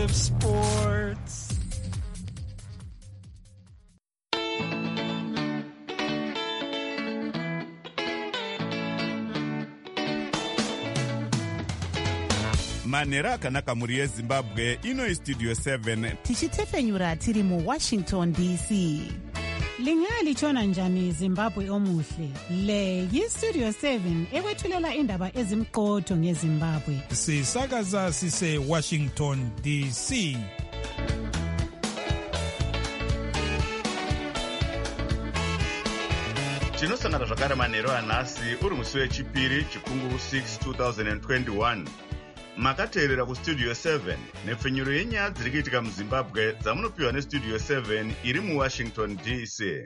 of sports. Manera akanaka muri yeZimbabwe ino Studio 7 tichitefenyura tiri mu Washington DC. Lingalitshona njani Zimbabwe omuhle? Le yiStudio 7 ekwethulela indaba ezimqotho ngeZimbabwe. Sisakaza sise Washington DC. Tinosangana zvakare manheru anhasi uri musi wechipiri chikungu 6 2021. Makateerera kuStudio 7 nepfenyuro yenyaya dziri kuitika muZimbabwe dzamunopiwa neStudio 7 iri muWashington DC.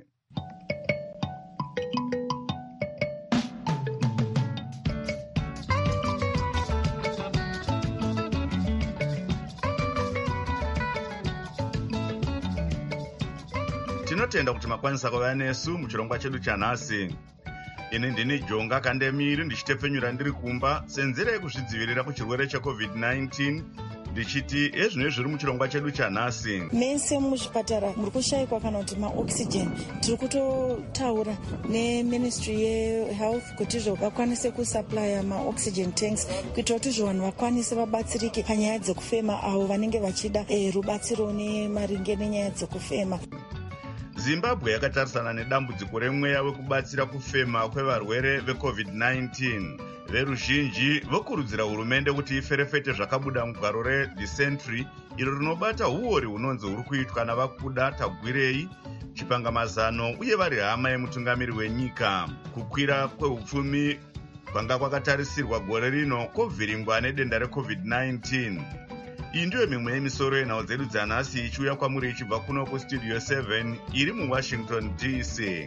Tinotenda kuti makwanisa kuva nesu muchirongwa chedu chanhasi. Ini ndini Jonga Kandemiri ndichitepfenyura ndiri kumba senzira yekuzvidzivirira kuchirwere cheCovid-19 ndichiti ezvino zviri muchirongwa chedu chanhasi. Mese muzvipatara muri kushayikwa kana kuti maoxygen. Tiri kutotaura neMinistry yeHealth kuti vakwanise kusupply maoxygen tanks kuitira kuti vanhu vakwanise vabatsirike panyaya dzekufema avo vanenge vachida rubatsiro nemaringe nenyaya dzekufema. Zimbabwe yakatarisana nedambudziko remweya wekubatsira kufema kwevarwere veCovid-19. Veruzhinji vokurudzira hurumende kuti iferefete zvakabuda mugwaro reThe Century iro rinobata huori hunonzi huri kuitwa navakuda Tagwirei, chipangamazano uye vari hama yemutungamiri wenyika. Kukwira kweupfumi kwanga kwakatarisirwa gore rino kwovhiringwa nedenda reCovid-19. Iyi ndiyo mimwe yemisoro yenhau dzedu dzanhasi ichiuya kwamuri ichibva kuno kuStudio 7 iri muWashington DC.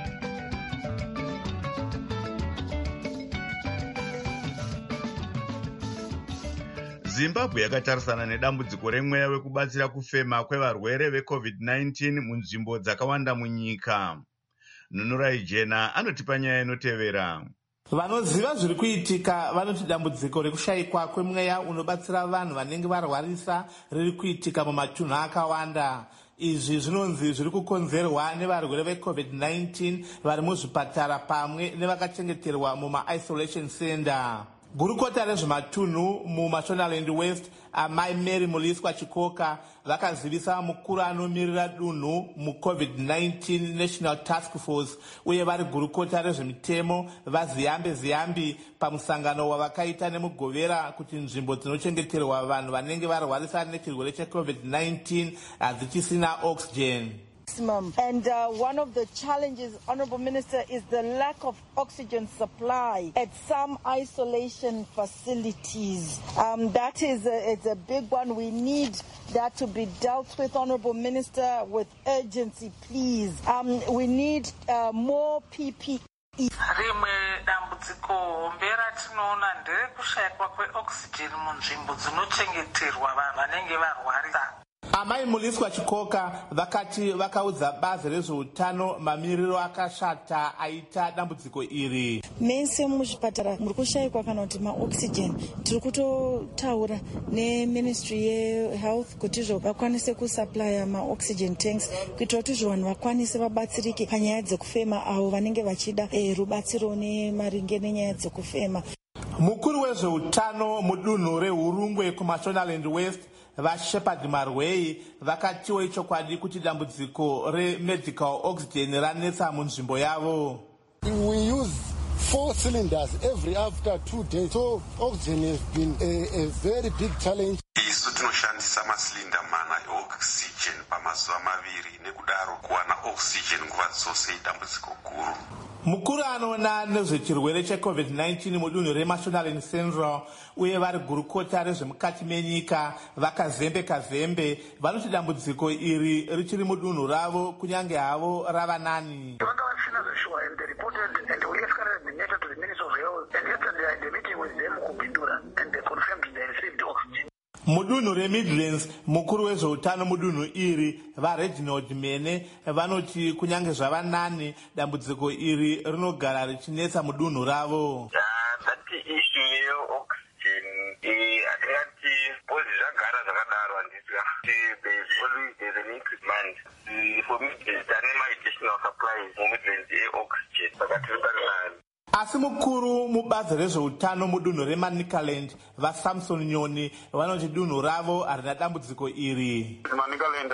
Zimbabwe yakatarisana nedambudziko remweya wekubatsira kufema kwevarwere veCovid-19 munzvimbo dzakawanda munyika. Nunurai Jena anotipa nyaya inotevera. Vanoziva zviri kuitika vanoti dambudziko rekushayikwa kwemweya unobatsira vanhu vanenge varwarisa riri kuitika mumatunhu akawanda. Izvi zvinonzi zviri kukonzerwa nevarwere veCovid-19 vari muzvipatara pamwe nevakachengeterwa muma-isolation center. Gurukota rezvematunhu muMashonaland West, Amai Mary Muliswa Chikoka, vakazivisa mukuru anomirira dunhu muCovid-19 National Task Force uye vari gurukota rezvemitemo vaZiyambi pamusangano wavakaita nemugovera kuti nzvimbo dzinochengeterwa vanhu vanenge varwarisa nechirwere cheCovid-19 hadzichisina oxygen. And one of the challenges, Honourable Minister, is the lack of oxygen supply at some isolation facilities. That is it's a big one. We need that to be dealt with, Honourable Minister, with urgency, please. We need more PPE. Rimwe dambudziko hombe ratinoona nderekushayikwa kweoxygen munzvimbo dzinochengeterwa vanhu vanenge varwarisa. Amai Muliswa Chikoka vakati vakaudza bazi rezveutano mamiriro akashata aita dambudziko iri. Mese muzvipatara muri kushayikwa kana kuti maoxygen. Tiri kutotaura neMinistry yeHealth kuti vakwanise kusupply maoxygen tanks kuitira kuti vanhu vakwanise vabatsirike panyaya dzekufema avo vanenge vachida rubatsiro nemaringe nenyaya dzekufema. Mukuru wezveutano mudunhu reHurungwe kuMashonaland West, vaShepard Marwei, vakatiwo ichokwadi kuti dambudziko remedical oxygen ranetsa munzvimbo yavo. We use 4 cylinders every after 2 days, so oxygen has been a very big challenge. Isu tinoshandisa masilinda mana eoxygen pamazuva maviri, nekudaro kuwana oxygen nguva dzose idambudziko guru. Mukuru anoona nezvechirwere cheCovid-19 mudunhu reMashonaland Central uye vari gurukota rezvemukati menyika vakazembe vanoti dambudziko iri richiri mudunhu ravo kunyange havo rava nani. Vanga vasina zveshuwa and they reported and we escalated the matter to the Ministry of Health and yesterday I had a meeting with them Kupindura and they confirmed they received oxygen. Mudunhu reMidlands, mukuru wezveutano mudunhu iri vaReginald Mene vanoti kunyange zvava nani dambudziko iri rinogara richinetsa mudunhu ravo. That issue yeoxygen hatingati pozi zvagara zvakadaro there is an increased demand. For me, there are additional supplies movement oxygen. Asi mukuru mubazi rezveutano mudunhu reManicaland vaSamson Nyoni vanoti dunhu ravo harina dambudziko iri. Manicaland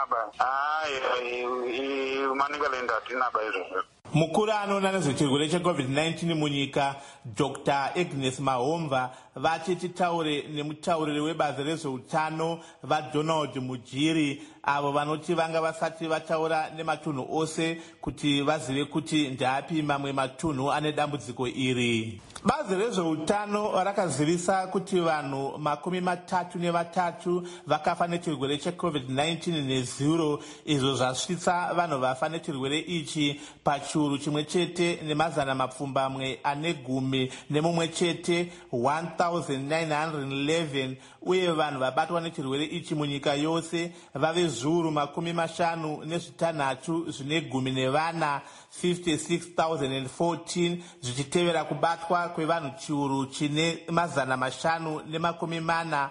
hatina izvozvo. Mukuru anoona nezvechirwere cheCovid-19 munyika Dr. Agnes Mahomva vati titaure nemutauriri webazi rezveutano vaDonald Mujiri avo vanoti vanga vasati vataura nematunhu ose kuti vazive kuti ndapi mamwe matunhu ane dambudziko iri. Bazi rezveutano rakazivisa kuti vanhu 33 vakafa nechirwere cheCovid-19 nezuro, izvo zvasvitsa vanhu vafa nechirwere ichi pachiuru chimwe chete ne10 nemumwe chete 1911, uye vanhu vabatwa nechirwere ichi munyika yose vave zviuru 56 zvine 14 56,014, zvichitevera kubatwa kwevanhu chiuru chine 540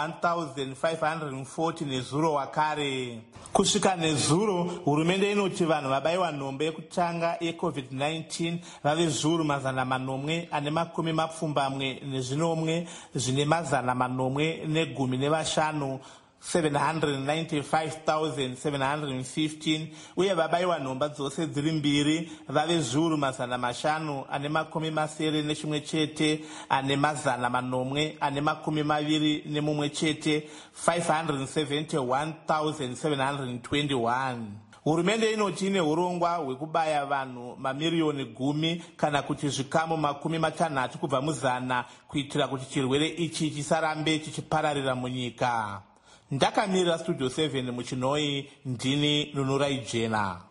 1540 nezuro wakare. Kusvika nezuro, hurumende inoti vanhu vabayiwa nhombe yekutanga yeCovid-19 vave zviuru 715 zvine 515 795,715, uye vabayiwa nhomba dzose dziri mbiri vave zviuru 500 chete ane 121 chete 571,721. Hurumende inoti ine urongwa hwekubaya vanhu mamiriyoni 10 kana kuti zvikamu 60 kubva muzana kuitira kuti chirwere ichi chisarambe chichipararira munyika. Ndakamirira Studio 7 muChinoi, ndini Nunurai Jena.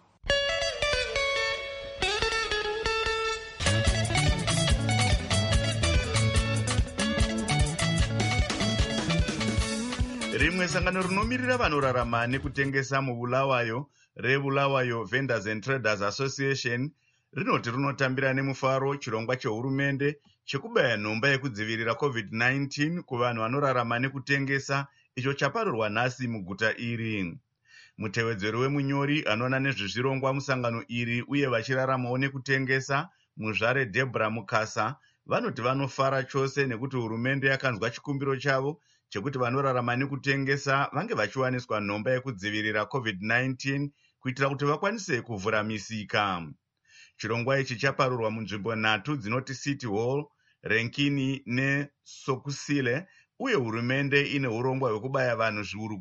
Rimwe sangano rinomirira vanorarama nekutengesa muBulawayo reBulawayo Vendors and Traders Association rinoti rinotambira nemufaro chirongwa chehurumende chekubaya nhomba yekudzivirira COVID-19 kuvanhu vanorarama nekutengesa, icho chaparurwa nhasi muguta iri. Mutevedzeri wemunyori anoona nezvezvirongwa musangano iri uye vachiraramawo nekutengesa, Muzvare Deborah Mukasa, vanoti vanofara chose nekuti hurumende yakanzwa chikumbiro chavo chekuti vanorarama nekutengesa vange vachiwaniswa nhomba yekudzivirira COVID-19 kuitira kuti vakwanise kuvhura misika. Chirongwa ichi chaparurwa munzvimbo 3 dzinoti City Hall, Renkini neSokusile, uye hurumende ine urongwa hwekubaya vanhu zviuru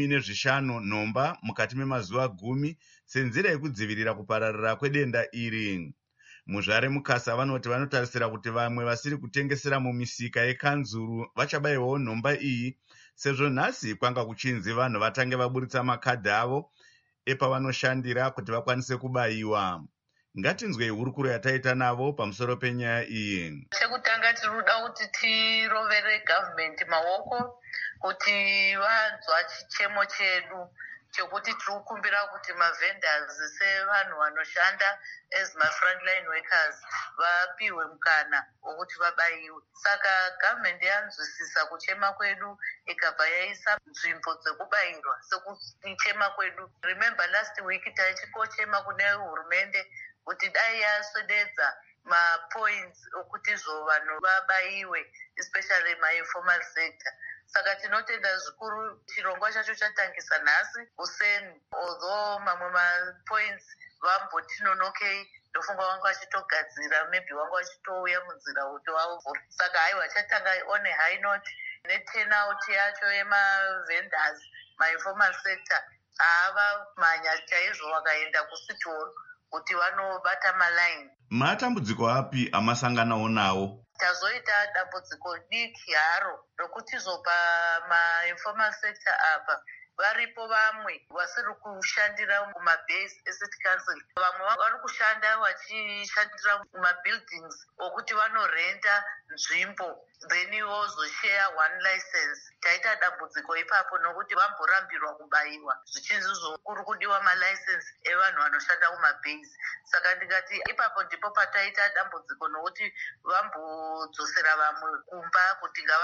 15 nhomba mukati memazuva 10 senzira yekudzivirira kupararira kwedenda iri. Muzvare Mukasa vanoti vanotarisira kuti vamwe vasiri kutengesera mumisika yekanzuru vachabayiwawo nhomba iyi, sezvo nhasi kwanga kuchinzi vanhu vatange vaburitsa makadhi avo epavanoshandira kuti vakwanise kubayiwa. Ngatinzwei hurukuro yataita navo pamusoro penyaya iyi. Chekutanga tiruda kuti tirovere government maoko kuti vanzwa chichemo chedu chekuti tiri kukumbira kuti mavendors sevanhu vanoshanda as frontline workers vapiwe mukana wokuti vabayiwe. Saka government yanzwisisa kuchema kwedu ikabva yaisa nzvimbo dzekubayirwa sekuchema kwedu. Remember last week taichikochema kune hurumende kuti dai yaswededza mapoints okuti izvo vanhu vabayiwe, especially ma-informal sector. Saka tinotenda zvikuru chirongwa chacho chatangisa nhasi useni, although mamwe mapoints vamboti nonokei, ndofunga vanga vachitogadzira, maybe vanga vachitouya munzira kuti vauvhura. Saka haiwa chatanga on a high note neturnout yacho yemavendors, ma-informal sector ava manya chaizvo vakaenda kuCity Hall kuti vanobata maline. Matambudziko api amasanganawo nawo? Tazoita dambudziko diki haro rokuti zopa ma-informal sector apa varipo vamwe vasiri kushandira mumabase ecity council, vamwe vari kushanda vachishandira mumabuildings okuti vanorenda nzvimbo then vozoshare one license. Taita dambudziko ipapo nokuti vamborambirwa kubayiwa, zvichinzi kuri kudiwa malicense evanhu vanoshanda kumabase. Saka ndikati ipapo ndipo pataita dambudziko nokuti vambodzosera vamwe kumba kuti ngavanotsvaga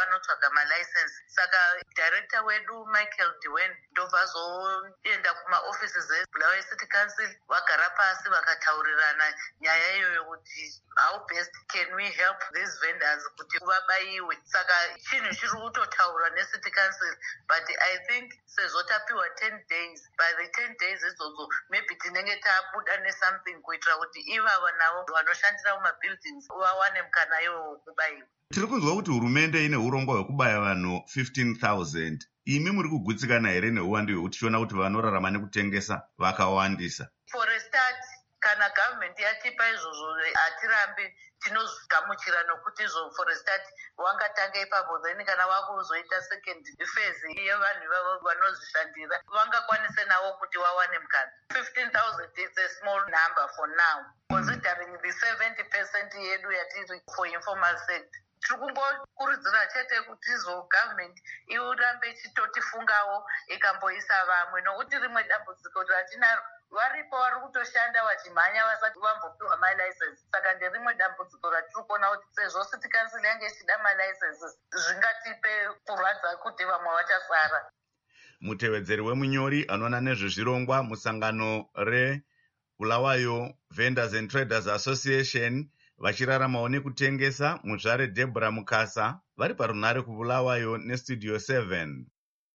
kutsvaga malicense. Saka director wedu Michael Dwayne ndobva zoenda kumaoffices eBulawayo City Council, vagara pasi vakataurirana nyaya iyoyo kuti how best can we help these vendors kuti vabayiwe. Saka chinhu chiri kutotaurwa neCity Council, but I think sezvo tapiwa 10 days, by the 10 days idzodzo maybe tinenge tabuda nesomething kuitira kuti ivava navo vanoshandira mumabuildings vawane mukana iwo kubayiwa. Tiri kunzwa kuti hurumende ine urongwa hwekubaya vanhu 15,000. Imi muri kugutsikana here neuwandu hwekuti tichiona kuti vanorarama nekutengesa vakawandisa? For a start, kana government yatipa izvozvo hatirambi, tinogamuchira nokuti izvo for a start wangatanga ipapo, then kana wakuzoita second phase yevanhu ivavo vanozvishandira vangakwanise navo kuti wawane mukana. 15,000 is a small number for now, considering the 70% yedu yatiri for informal sector. Tiri kungokurudzira chete kuti izo government irambe ichitotifungawo ikamboisa vamwe, nokuti rimwe dambudziko ratinaro varipo vari kutoshanda vachimhanya vasati vambopiwa malicense. Saka nderimwe dambudziko ratiri kuona kuti sezvo City Council yange ichida malicenses zvingatipe kurwadza kuti vamwe vachasara. Mutevedzeri wemunyori anoona nezvezvirongwa musangano reBulawayo Vendors and Traders Association vachiraramawo nekutengesa, muzvare Deborah Mukasa vari parunhare kuBulawayo neStudio 7.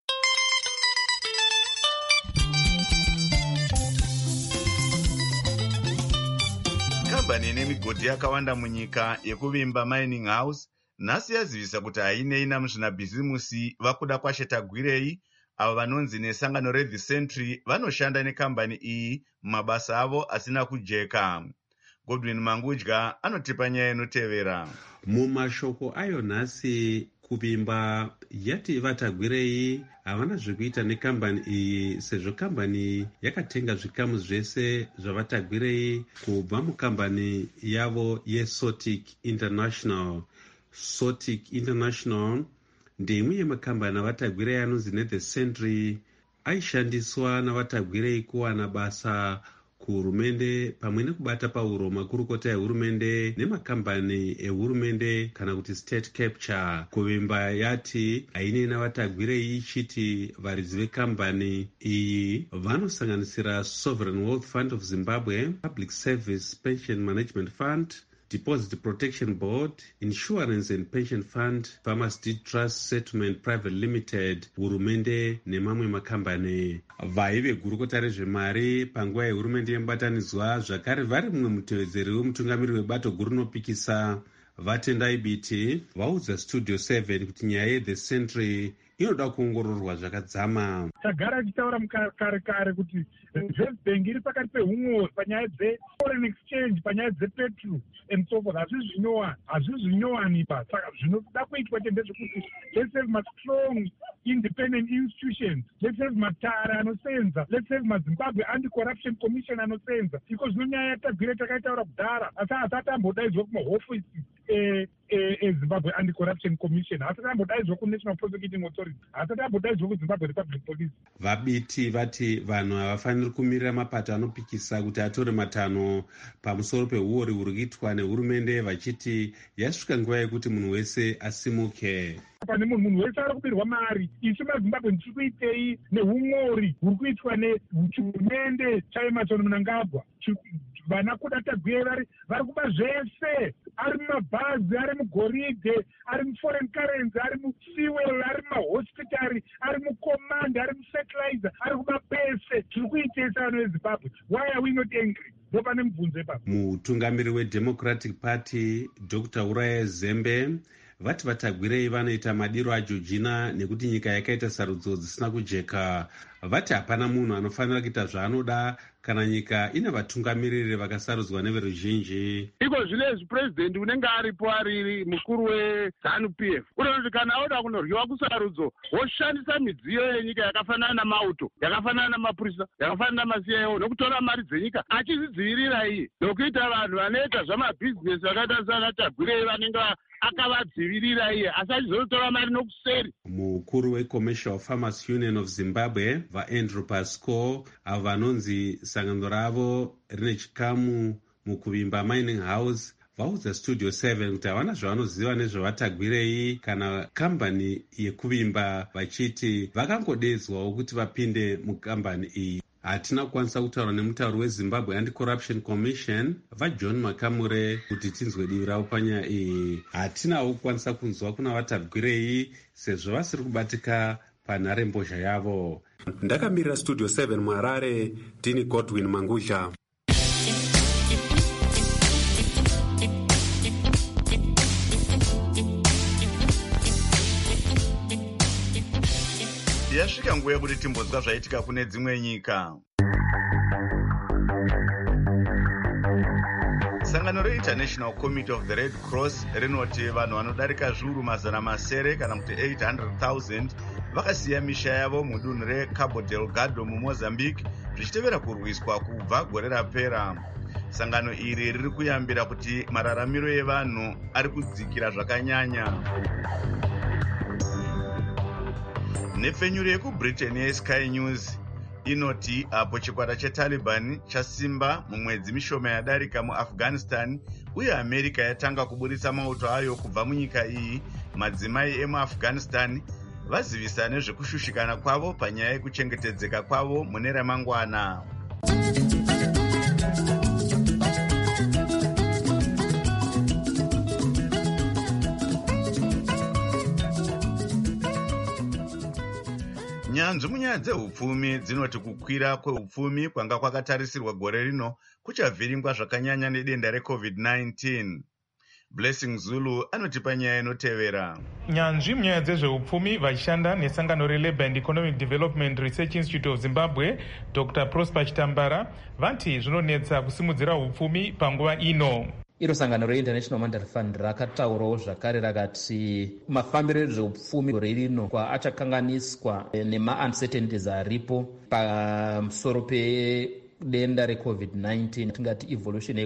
Kambani ine migodhi yakawanda munyika yekuvimba Mining House nhasi yazivisa kuti hainei namuzvinabhizimusi vakuda kwashetagwirei avo vanonzi nesangano reThe Century vanoshanda nekambani iyi mumabasa avo asina kujeka. Godwin Mangudya anotipa nyaya inotevera. Mumashoko ayo nhasi kuvimba yati vatagwirei havana zvekuita nekambani iyi, sezvo kambani yakatenga zvikamu zvese zvavatagwirei kubva mukambani yavo yeSotic International. Sotic International ndeimwe yemakambani avatagwirei anonzi neThe Century aishandiswa navatagwirei kuwana basa kuhurumende pamwe nekubata pauro makurukota ehurumende nemakambani ehurumende kana kuti state capture. Kuvimba yati hainei navatagwirei ichiti varidzi vekambani iyi vanosanganisira Sovereign Wealth Fund of Zimbabwe, Public Service Pension Management Fund, Deposit Protection Board, Insurance and Pension Fund, Farmers Deed Trust Settlement Private Limited, hurumende nemamwe makambani. Vaive gurukota rezvemari panguva yehurumende yemubatanidzwa zvakare vari mumwe mutevedzeri wemutungamiri webato guru rinopikisa vatendai biti vaudza Studio 7 kuti nyaya yeThe Century inoda kuongororwa zvakadzama. Tagara tichitaura kare kuti Reserve Bank iri pakati pehumwe panyaya dzeforeign exchange, panyaya dzepetrol and so forth. Hazvizvi nyowanipa. Saka zvinoda kuitwa ndezvekuti let's have ma strong independent institutions, let's have matara anosenza, let's have maZimbabwe Anti-Corruption Commission anosenza, iko zvino nyaya yatagwire takaitaura kudhara asi hasati ambodaidzwa kumahofisi eZimbabwe Anti-Corruption Commission, hasati ambodaidzwa kuNational Prosecuting Authority, hasati ambodaidzwa kuZimbabwe Republic Police. Vabiti vati vanhu havafaniri kumirira mapato anopikisa kuti atore matanho pamusoro peuori huri kuitwa nehurumende, vachiti yasvika nguva yekuti munhu wese asimuke. Pane munhu wese ari kubirwa mari. Isu maZimbabwe tiri kuitei neumori huri kuitwa nehurumende chaEmmerson Mnangagwa. Vana kuda tagwire vari kuba zvese, ari mumabhazi, ari mugoridhe, ari muforeign currency, ari mufuel, ari mumahospitari, ari mucommand, ari mufertilizer, ari kuba pese. Tiri kuitesa vanhu veZimbabwe. Why are we not angry? Ndopane mubvunzo ipapo. Mutungamiri weDemocratic Party Dr. Uraya Zembe vati vatagwirei vanoita madiro ajojina nekuti nyika yakaita sarudzo dzisina kujeka. Vati hapana munhu anofanira kuita zvaanoda kana nyika ine vatungamiriri vakasarudzwa neveruzhinji. Iko zvinezvi purezidendi unenge aripo ari mukuru weZANU-PF unoti kana auda kunoryiwa kusarudzo woshandisa midziyo yenyika yakafanana namauto, yakafanana namapurisa, yakafanana namaCIO nokutora mari dzenyika achizvidzivirira iye nokuita vanhu vanoita zvamabhizinesi vakaita sana Tagwirei vanenge akavadzivirira iye asi achizotora mari nokuseri. Mukuru weCommercial Farmers Union of Zimbabwe vaAndrew Pascoe avo vanonzi sangano ravo rine chikamu mukuvimba Mining House vaudza Studio 7 kuti havana zvavanoziva nezvavatagwirei kana kambani yekuvimba, vachiti vakangodedzwawo kuti vapinde mukambani iyi. Hatina kukwanisa kutaura nemutauri weZimbabwe Anti-Corruption Commission vaJohn Makamure kuti tinzwe divi ravo panyaya iyi. Hatinawo kukwanisa kunzwa kuna vatagwirei sezvo vasiri kubatika panharembozha yavo. Ndakamirira Studio 7 muHarare, ndini Godwin Mangudya. Yasvika nguva yekuti timbonzwa zvaitika kune dzimwe nyika. Sangano reInternational Committee of the Red Cross rinoti vanhu vanodarika zviuru mazana masere kana kuti 800,000 vakasiya misha yavo mudunhu reCabo Delgado muMozambique zvichitevera kurwiswa kubva gore rapera. Sangano iri riri kuyambira kuti mararamiro evanhu ari kudzikira zvakanyanya. Nepfenyuro yekuBritain yeSky News inoti apo chikwata cheTaliban chasimba mumwedzi mishoma yadarika muAfghanistan uye America yatanga kuburitsa mauto ayo kubva munyika iyi, madzimai emuAfghanistan vazivisa nezvekushushikana kwavo panyaya yekuchengetedzeka kwavo mune ramangwana. Nyanzvi munyaya dzehupfumi dzinoti kukwira kwehupfumi kwanga kwakatarisirwa gore rino kuchavhiringwa zvakanyanya nedenda reCovid-19. Blessing Zulu anotipa nyaya inotevera. Nyanzvi munyaya dzezvehupfumi vachishanda nesangano reLabour and Economic Development Research Institute of Zimbabwe, Dr. Prosper Chitambara, vati zvinonetsa kusimudzira hupfumi panguva ino. Iro sangano reInternational Monetary Fund rakataurawo zvakare rakati mafambiro ezveupfumi gore rino achakanganiswa nema-uncertainties aripo pamusoro pedenda reCovid-19, tingati evolution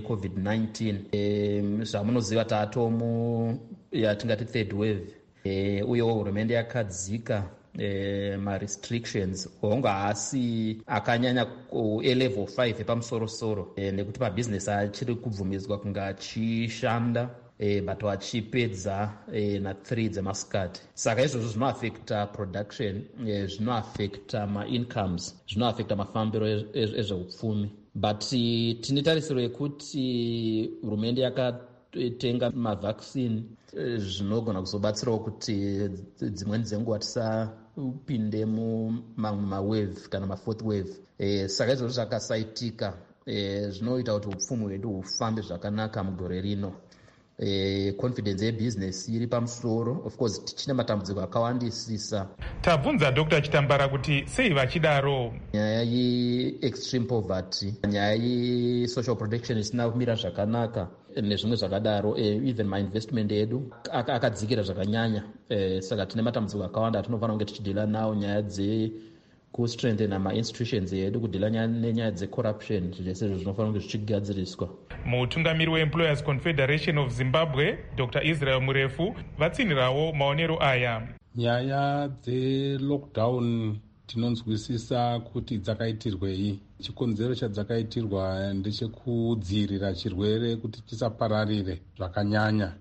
yeCovid-19. Zvamunoziva taatomu yatingati third wave, uyewo hurumende yakadzika ma-restrictions honga haasi akanyanya level 5 epamusoro-soro, nekuti mabhizinesi achiri kubvumidzwa kunga achishanda but achipedza na3 dzemasikati. Saka izvozvo zvinoaffecta production, zvinoaffecta ma-incomes, zvinoaffecta mafambiro ezveupfumi. But tine tarisiro yekuti hurumende yakatenga mavaccine zvinogona kuzobatsirawo kuti dzimweni dzenguva tisapinde mumamwe mawave kana mafourth wave. Saka izvozvo zvakasaitika zvinoita kuti upfumi hwedu hufambe zvakanaka mugore rino. Confidence yebusiness iri pamusoro. Of course tichine matambudziko akawandisisa. Tabvunza Dr. Chitambara kuti sei vachidaro. Nyaya ye-extreme poverty, nyaya ye-social protection isina kumira zvakanaka nezvimwe zvakadaro, even ma-investment edu akadzikira zvakanyanya. Saka tine matambudziko akawanda atinofanira kunge tichidhila nawo, nyaya kustrengthena ma-institutions edu, kudhila nenyaya dzecorruption. Zvese zvinofanira kunge zvichigadziriswa. Mutungamiri weEmployers Confederation of Zimbabwe, Dr. Israel Murefu, vatsinirawo maonero aya. Nyaya dzelockdown tinonzwisisa kuti dzakaitirwei. Chikonzero chadzakaitirwa ndechekudzivirira chirwere kuti chisapararire zvakanyanya.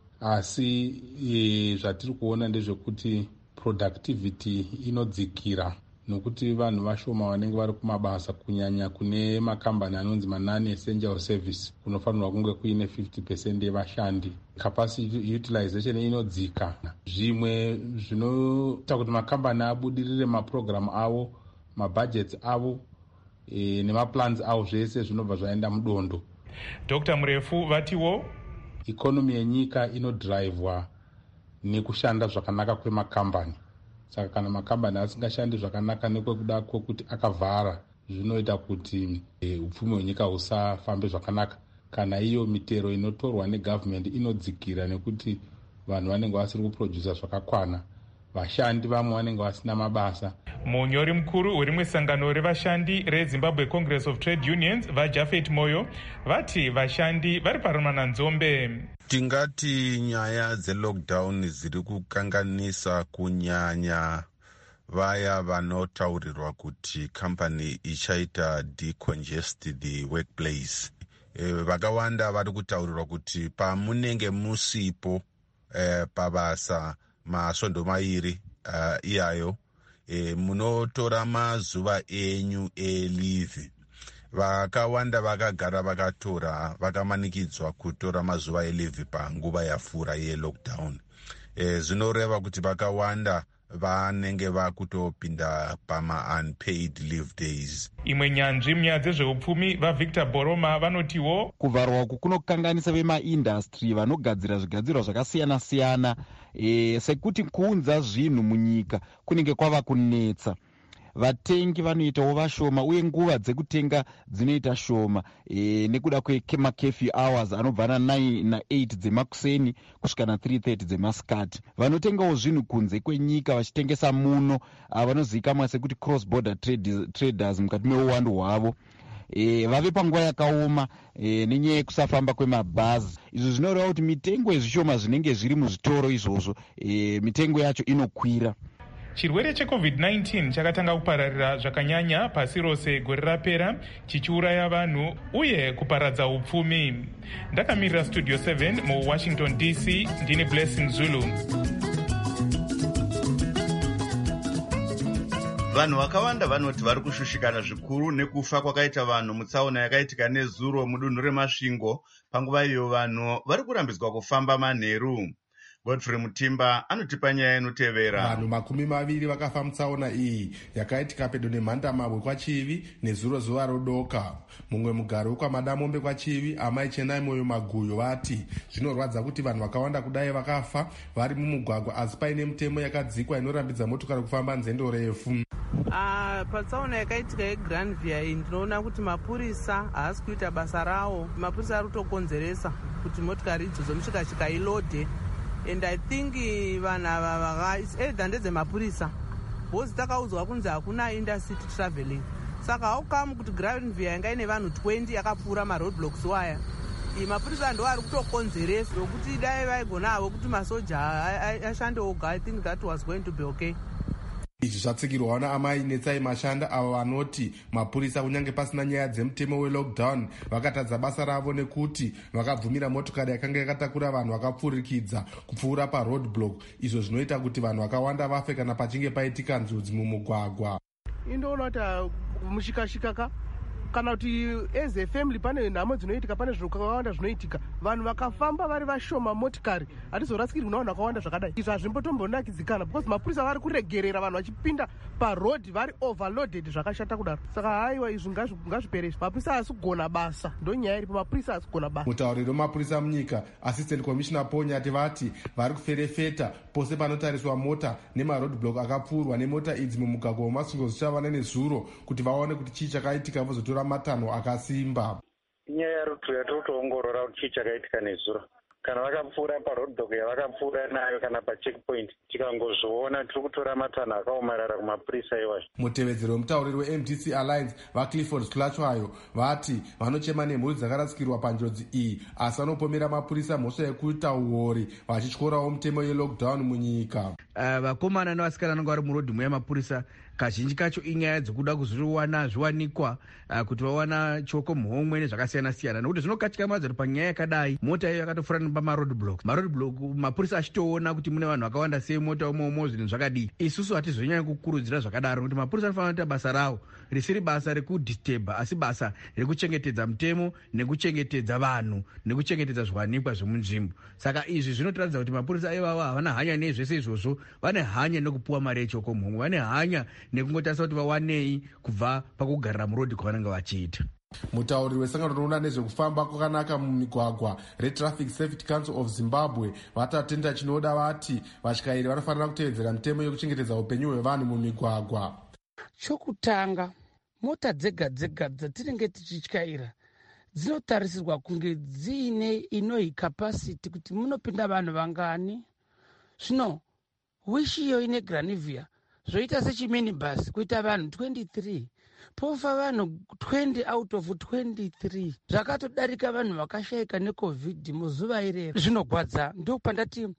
Asi zvatiri kuona ndezvekuti productivity inodzikira, nokuti vanhu vashoma vanenge vari kumabasa, kunyanya kune makambani anonzi ma-non-essential service kunofanirwa kunge kuine 50% yevashandi. Capacity utilization inodzika. Zvimwe zvinoita kuti makambani abudirire maprogramu avo, mabudgets avo nemaplans avo, zvese zvinobva zvaenda mudondo. Dr. Murefu vatiwo ikonomi yenyika inodhiraivhwa nekushanda zvakanaka kwemakambani. Saka kana makambani asingashandi zvakanaka nekwekuda kwokuti akavhara, zvinoita kuti upfumi hwenyika husafambe zvakanaka. Kana iyo mitero inotorwa negovernment inodzikira nekuti vanhu vanenge vasiri kuprodusa zvakakwana, vashandi vamwe vanenge vasina mabasa. Munyori mukuru werimwe sangano revashandi reZimbabwe Congress of Trade Unions, vaJafet Moyo, vati vashandi vari parumana nzombe. Tingati nyaya dzelockdown ziri kukanganisa kunyanya vaya vanotaurirwa kuti company ichaita decongest the workplace. vakawanda vari kutaurirwa kuti pamunenge musipo pabasa masvondo mairi iyayo munotora mazuva enyu elivhi. Vakawanda vakagara vakamanikidzwa kutora mazuva elivhi panguva yapfuura yelockdown. Zvinoreva kuti vakawanda vanenge vakutopinda pama-unpaid leave days. Imwe nyanzvi munyaya dzezveupfumi vaVictor Boroma vanotiwo kuvharwa uku kunokanganisa vemaindastry vanogadzira zvigadzirwa zvakasiyana-siyana, sekuti kuunza zvinhu munyika kunenge kwava kunetsa. Vatengi vanoitawo vashoma uye nguva dzekutenga dzinoita shoma nekuda kwemakefi hours anobva na9 na8 dzemakuseni kusvika na3:30 dzemasikati. Vanotengawo zvinhu kunze kwenyika vachitengesa muno vanozivikanwa sekuti cross border traders mukati meuwandu hwavo vave panguva yakaoma nenyaya yekusafamba kwemabhazi. Izvo zvinoreva kuti mitengo yezvishoma zvinenge zviri muzvitoro izvozvo mitengo yacho inokwira. Chirwere cheCovid-19 chakatanga kupararira zvakanyanya pasi rose gore rapera chichiuraya vanhu uye kuparadza upfumi. Ndakamirira Studio 7 muWashington DC, ndini Blessing Zulu. Vanhu vakawanda vanoti vari kushushikana zvikuru nekufa kwakaita vanhu mutsaona yakaitika nezuro mudunhu reMasvingo. Panguva iyo vanhu vari kurambidzwa kufamba manheru. Godfrey Mutimba anotipa nyaya inotevera. Vanhu 20 vakafa mutsaona iyi yakaitika pedo neMhandamabwe kwaChivi nezuro zuva rodoka. Mumwe mugari wekwaMadamombe kwaChivi, amai Chenai Moyo Maguyo, vati zvinorwadza kuti vanhu vakawanda kudai vakafa vari mumugwagwa asi paine mitemo yakadzikwa inorambidza motokari kufamba nzendo refu. Patsaona yakaitika yeGranvia iyi ndinoona kuti mapurisa haasi kuita basa rawo. Mapurisa ari kutokonzeresa kuti motokari idzodzo mushikashika ilodhe. And I think vanhu ava it's either ndedzemapurisa bhozi takaudzwa kunzi hakuna intercity traveling. Saka haukamu kuti Granvia yanga ine vanhu 20 yakapfuura maroadblocks waya. Mapurisa ndo ari kutokonzeresa kuti dai vaigona havo kuti masoja ashande oga. I think that was going to be okay. Izvi zvatsikirwa naamai Netsai Mashanda avo vanoti mapurisa kunyange pasina nyaya dzemutemo welockdown vakatadza basa ravo nekuti vakabvumira motokari yakanga yakatakura vanhu vakapfurikidza kupfuura paroadblock, izvo zvinoita kuti vanhu vakawanda vafe kana pachinge paitika njodzi mumugwagwa. Indoona kuti mushikashikaka kana kuti as a family pane nhamo dzinoitika, pane zvinhu zvakawanda zvinoitika, vanhu vakafamba vari vashoma motikari hatizorasikiri kuna vanhu vakawanda zvakadai. Izvi hazvimbotombonakidzikana because mapurisa vari kuregerera vanhu vachipinda paroad vari overloaded zvakashata kudaro. Saka haiwa izvi ngazvipere. Mapurisa haasi kugona basa, ndonyaya iripo, mapurisa haasi kugona basa. Mutauriri wemapurisa munyika Assistant Commissioner Ponyati vati vari kuferefeta pose panotariswa mota nemaroadblock akapfuurwa nemota idzi mumugwagwa weMasvingo zvichavana nezuro kuti vaone kuti chii chakaitika vozotora matanho akasimba. Inyaya yatiri kutoongorora kuti chii chakaitika nezuro. Kana vakapfuura paroadblock yavakapfuura nayo kana pacheckpoint, tikangozviona tiri kutora matanho akaomarara kumapurisa iwayo. Mutevedzeri wemutauriri weMDC Alliance vaClifford Sklachwayo vati vanochema nemhuri dzakarasikirwa panjodzi iyi asi vanopomera mapurisa mhosva yekuita uori vachityorawo mutemo yelockdown munyika. Vakomana nevasikana vanenge vari murodhi yamapurisa kazhinji kacho inyaya dzekuda kuzowana zviwanikwa kuti vawana choko muhomwe nezvakasiyana-siyana, nekuti zvinokatika mazari panyaya yakadai mota iyo yakatofura pamaroadblock. Maroadblock mapurisa achitoona kuti mune vanhu vakawanda sei mota umomo zvinhu zvakadii. Isusu hatizonyanya kukurudzira zvakadaro kuti mapurisa anofanira kuita basa rawo risiri basa rekudisturba asi basa rekuchengetedza mutemo nekuchengetedza vanhu nekuchengetedza zviwanikwa zvemunzvimbo. Saka izvi zvinotaridza kuti mapurisa ivava havana hanya nezvese izvozvo, vane hanya nekupuwa mari yechoko muhomwe, vane hanya nekungotarisa kuti vawanei kubva pakugarira murodhi kwavanenge vachiita. Mutauriri wesangano rinoona nezvekufamba kwakanaka mumigwagwa reTraffic Safety Council of Zimbabwe vatatenda chinoda vati vatyairi vanofanira kutevedzera mitemo yekuchengetedza upenyu hwevanhu mumigwagwa. Chokutanga, mota dzega dzega dzatinenge tichityaira dzinotarisirwa kunge dziine inoyi capacity kuti munopinda vanhu vangani. Zvino wishi iyo ine Granvia zvoita sechiminibus kuita vanhu 23, pofa vanhu 20 out of 23. Zvakatodarika vanhu vakashayika neCovid muzuva irero. Zvinogwadza, ndopandati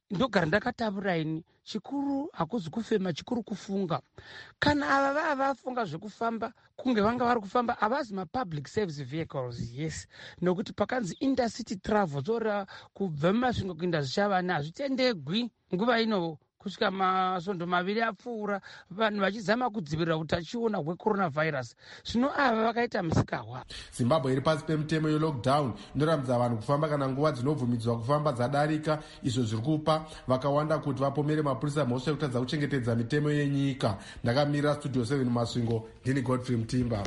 ndogara ndakataura ini, chikuru hakuzi kufema, chikuru kufunga. Kana ava vafunga zvekufamba kunge vanga vari kufamba havazi mapublic service vehicles, yes, nokuti pakanzi intercity travel zora kubva mumasvingo kuenda zvichavana hazvitendegwi nguva ino kusvika masvondo 2 apfuura vanhu vachizama kudzivirira utachiona hwecoronavirus. Zvino ava vakaita musikahwa. Zimbabwe iri pasi pemutemo yelockdown inoramidza vanhu kufamba kana nguva dzinobvumidzwa kufamba dzadarika. Izvo zviri kupa vakawanda kuti vapomere mapurisa mhosva yekutadza kuchengetedza mitemo yenyika. Ndakamirira Studio 7 Masvingo, ndini Godfrey Mutimba.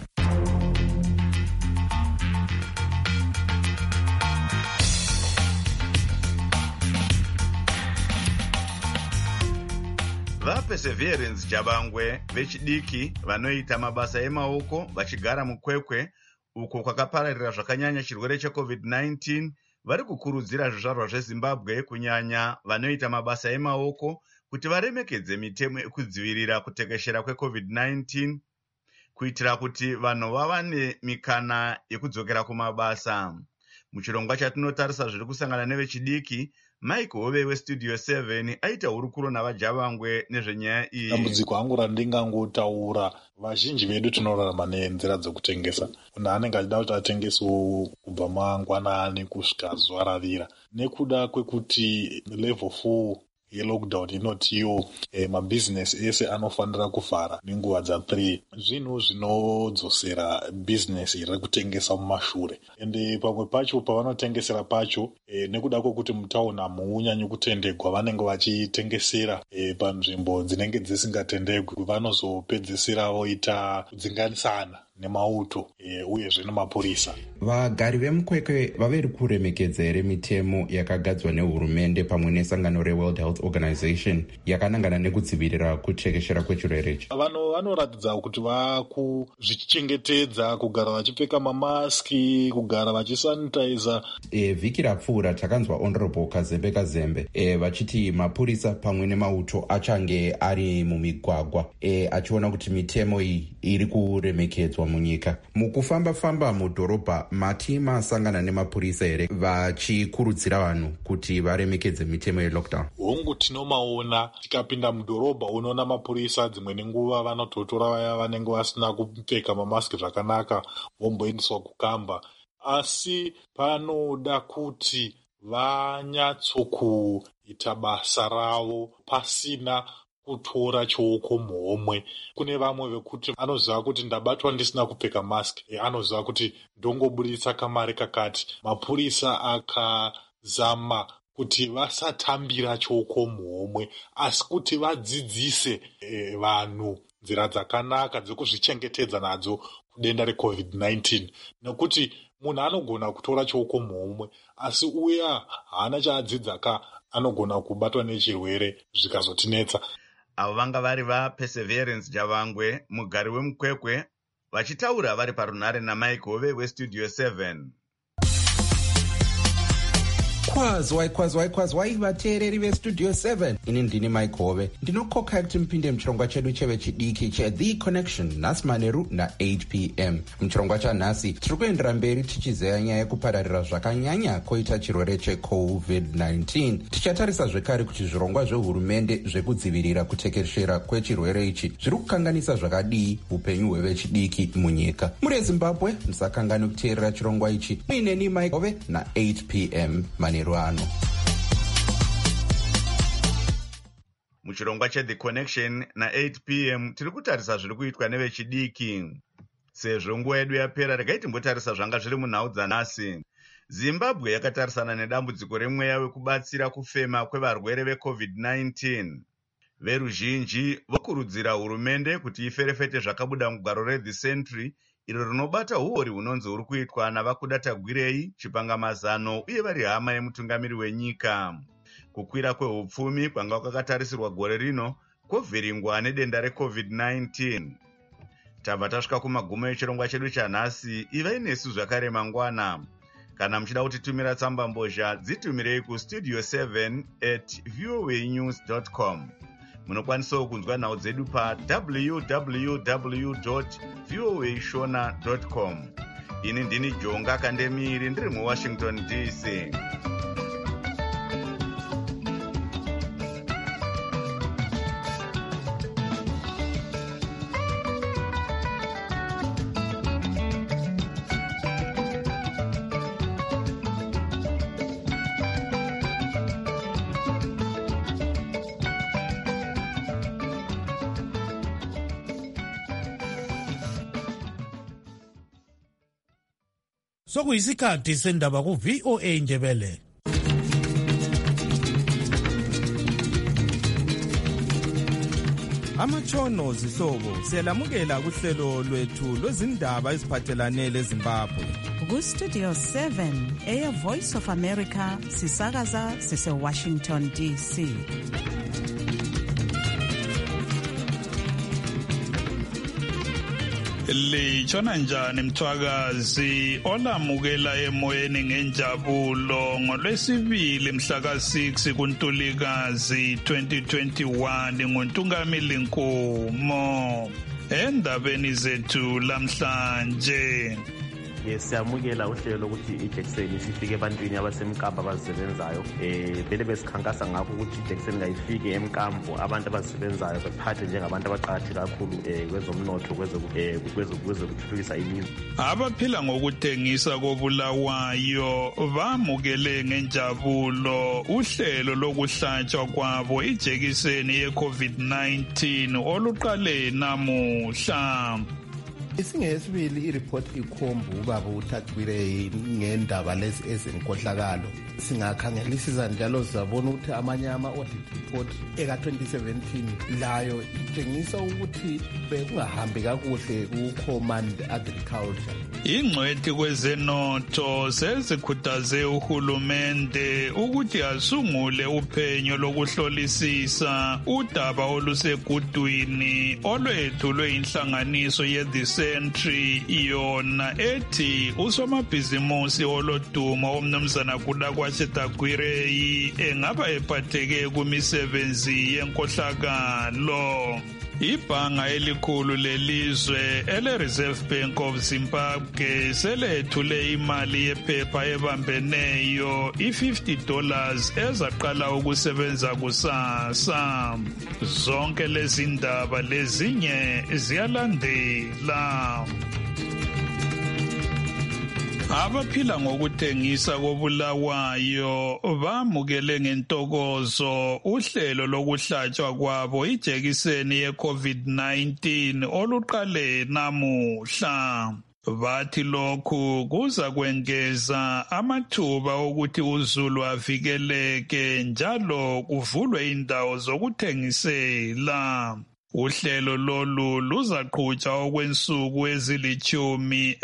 vaperseverance Chabangwe vechidiki vanoita mabasa emaoko vachigara mukwekwe uko kwakapararira zvakanyanya chirwere cheCovid-19 vari kukurudzira zvizvarwa zveZimbabwe kunyanya vanoita mabasa emaoko kuti varemekedze mitemo yekudzivirira kutekeshera kweCovid-19 kuitira kuti vanhu vawane mikana yekudzokera kumabasa. Muchirongwa chatinotarisa zviri kusangana nevechidiki, Mike Hove weStudio 7 aita hurukuro navaJabangwe nezvenyaya iyi. Dambudziko angu randingangotaura, vazhinji vedu tinorarama nenzira dzokutengesa. Munhu anenge achida kuti atengese kubva mangwanani kusvika zuva ravira. Nekuda kwekuti level 4 yelockdown inotiyo mabhizinesi ese anofanira kuvhara nenguva dza3. Zvinhu zvinodzosera bhizinesi iri kutengesa mumashure. Ende pamwe pacho pavanotengesera pacho nekuda kwekuti mutauni hamunyanyi kutendegwa, vanenge vachitengesera panzvimbo dzinenge dzisingatendegwi, vanozopedzesera voita kudzinganisana nemauto uyezve nemapurisa. Vagari vemukwekwe vaveri kuremekedza here mitemo yakagadzwa nehurumende pamwe nesangano reWorld Health Organization yakanangana nekudzivirira kutekeshera kwechirwere ichi? Vanhu vanoratidza kuti vakuzvichengetedza, kugara vachipfeka mamaski, kugara vachisanitiza. Vhiki rapfuura takanzwa Honorable Kazembe vachiti mapurisa pamwe nemauto achange ari mumigwagwa achiona kuti mitemo iyi iri kuremekedzwa munyika. Mukufamba-famba mudhorobha mati masangana nemapurisa here vachikurudzira vanhu kuti varemekedze mitemo yelockdown? Hongu tinomaona, tikapinda mudhorobha unoona mapurisa dzimwe nenguva vanototora vaya vanenge vasina kupfeka mamaski zvakanaka vomboendeswa kukamba. Asi panoda kuti vanyatsokuita basa ravo pasina kutora choko muhomwe. Kune vamwe vekuti anoziva kuti ndabatwa ndisina kupfeka maski, anoziva kuti ndongoburitsa kamari kakati. Mapurisa akazama kuti vasatambira choko muhomwe, asi kuti vadzidzise vanhu nzira dzakanaka dzekuzvichengetedza nadzo kudenda reCovid-19. Nekuti munhu anogona kutora choko muhomwe, asi uya haana chaadzidza anogona kubatwa nechirwere zvikazotinetsa. Avo vanga vari vaPerseverance Chabangwe, mugari wemukwekwe, vachitaura vari parunhare naMike Hove weStudio 7. Kwazwai vateereri veStudio 7. Ini ndini Mike Hove. Ndinokoka kuti mpinde muchirongwa chedu chevechidiki cheThe Connection nhasi manheru na8 p.m. Muchirongwa chanhasi tiri kuendera mberi tichizeya nyaya yekupararira zvakanyanya koita chirwere cheCovid-19. Tichatarisa zvekare kuti zvirongwa zvehurumende zvekudzivirira kutekeshera kwechirwere ichi zviri kukanganisa zvakadii upenyu hwevechidiki munyika. Muri Zimbabwe musakangani kuteerera chirongwa ichi muineni Mike Hove na8 p.m. manheru ano. Muchirongwa cheThe Connection na8 p.m. tiri kutarisa zviri kuitwa nevechidiki. Sezvo nguva yedu yapera, regai timbotarisa zvanga zviri munhau dzanhasi. Zimbabwe yakatarisana nedambudziko remweya wekubatsira kufema kwevarwere veCovid-19. Veruzhinji vokurudzira hurumende kuti iferefete zvakabuda mugwaro reThe Century, iro rinobata uori hunonzi huri kuitwa navakuda tagwirei, chipangamazano uye vari hama yemutungamiri wenyika. Kukwira kwehupfumi kwanga kwakatarisirwa gore rino kwovhiringwa nedenda reCovid-19. Tabva tasvika kumagumo echirongwa chedu chanhasi. Ivai nesu zvakare mangwana. Kana muchida kutitumira tsamba mbozha, dzitumirei kustudio7@voanews.com. Munokwanisawo kunzwa nhau dzedu www.voashona.com. Ini ndini Jonga Kandemiri ndiri muWashington DC. sokuyisikhathi sendaba ku-VOA Ndebele. Amatshono zihlobo siyalamukela kuhlelo lwethu lwezindaba eziphathelane leZimbabwe. Ku-Studio 7 Air Voice of America sisakaza sise-Washington DC. Litshona njani mthwakazi olamukela emoyeni ngenjabulo ngolwesibili mhla ka-6 kuNtulikazi 2021 nguNtungamili Nkomo. Endabeni zethu lamhlanje siyamukela uhlelo lokuthi ijekiseni sifike ebantwini abasemkampo abazisebenzayo vele besikhankasa ngakho ukuthi ijekiseni ngayifike emkampo abantu abazisebenzayo bephathe njengabantu abaqakatheke kakhulu kwezomnotho kwezokuthuthukisa ilizwe. Abaphila ngokuthengisa koBulawayo bamukele ngenjabulo uhlelo lokuhlatshwa kwabo ijekiseni ye-COVID-19 oluqale namuhla. Isingeyesibili ireport ikhomba ubaba uThagwire ngendaba lezi ezenkohlakalo. Singakhangelisisa njalo sizabona ukuthi amanye ama-audit report eka-2017 layo itshengisa ukuthi bekungahambi kakuhle ku-Command Agriculture. Ingcwethi kwezenotho sezikhuthaze uhulumende ukuthi asungule uphenyo lokuhlolisisa udaba olusegudwini olwethulwe inhlanganiso ye-The Sentry yona ethi usomabhizimusi olodumo omnumzana Thagwire engaba ephatheke kumisebenzi yenkohlakalo. Ibhanga elikhulu lelizwe ele-Reserve Bank of Zimbabwe selethule imali yephepha ebambeneyo $50 ezaqala ukusebenza kusasa. Zonke lezi ndaba lezinye ziyalandela. Abaphila ngokuthengisa koBulawayo bamukele ngentokozo uhlelo lokuhlatshwa kwabo ijekiseni ye-COVID-19 oluqale namuhla. Bathi lokhu kuza kwengeza amathuba okuthi uZulu avikeleke njalo kuvulwe indawo zokuthengisela. Uhlelo lolu luzaqhutshwa okwensuku ezilithumi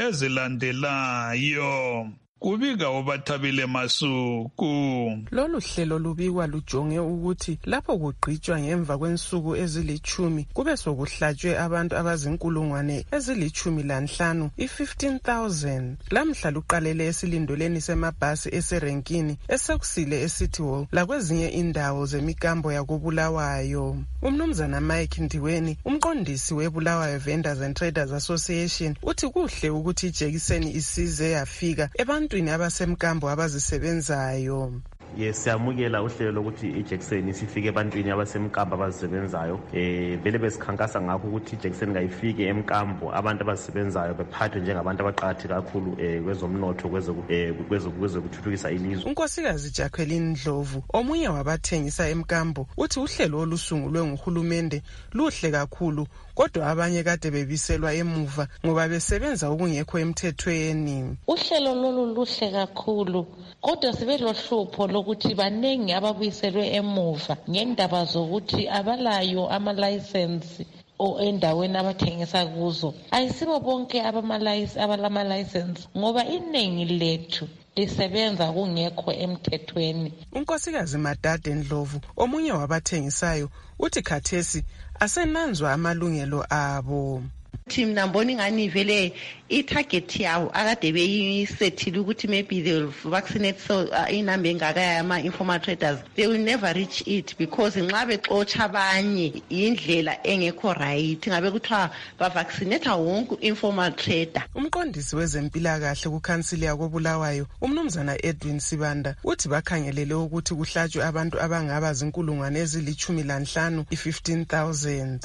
ezilandelayo. Kubika uBathabile Masuku. Lolu hlelo lubikwa lujonge ukuthi lapho kugqitshwa ngemva kwensuku ezilithumi kube sokuhlatshwe abantu abazinkulungwane ezili-15 i-15,000. Lamhla luqalele esilindoleni semabhasi eserenkini esekusile eCity Hall lakwezinye indawo zemikambo yakoBulawayo. Umnumzana Mike Ndiweni, umqondisi weBulawayo Vendors and Traders Association, uthi kuhle ukuthi ijekiseni isize yafika ebantwini abasemkambo abazisebenzayo. Siyamukela uhlelo lokuthi ijekiseni sifike ebantwini abasemkampo abazisebenzayo vele besikhankasa ngakho ukuthi ijekiseni ngayifike emkampo abantu abazisebenzayo bephathwe njengabantu abaqakatheke kakhulu kwezomnotho kwezokuthuthukisa ilizwe. uNkosikazi Jacqueline Ndlovu, omunye wabathengisa emkampo, uthi uhlelo olusungulwe nguhulumende luhle kakhulu kodwa abanye kade bebiselwa emuva ngoba besebenza okungekho emthethweni. Uhlelo lolu luhle kakhulu kodwa sibe lohlupho lokuthi baningi ababuyiselwe emuva ngendaba zokuthi abalayo ama-license endaweni abathengisa kuzo. Ayisibo bonke abalama-license ngoba iningi lethu lisebenza kungekho emthethweni. uNkosikazi Madade Ndlovu, omunye wabathengisayo, uthi khathesi asenanzwa amalungelo abo. Mina mbona ingani vele i-target yawo akade beyisethile ukuthi maybe they will vaccinate so inamba engaka yama-informal traders, they will never reach it because nxa bexotsha abanye indlela engekho right ngabe kuthiwa bavaccinate wonke informal trader. Umqondisi wezempilakahle kukhansili yakoBulawayo, umnumzana Edwin Sibanda, uthi bakhangelele ukuthi kuhlatshwe abantu abangaba zinkulungwane ezili-15 i-15,000.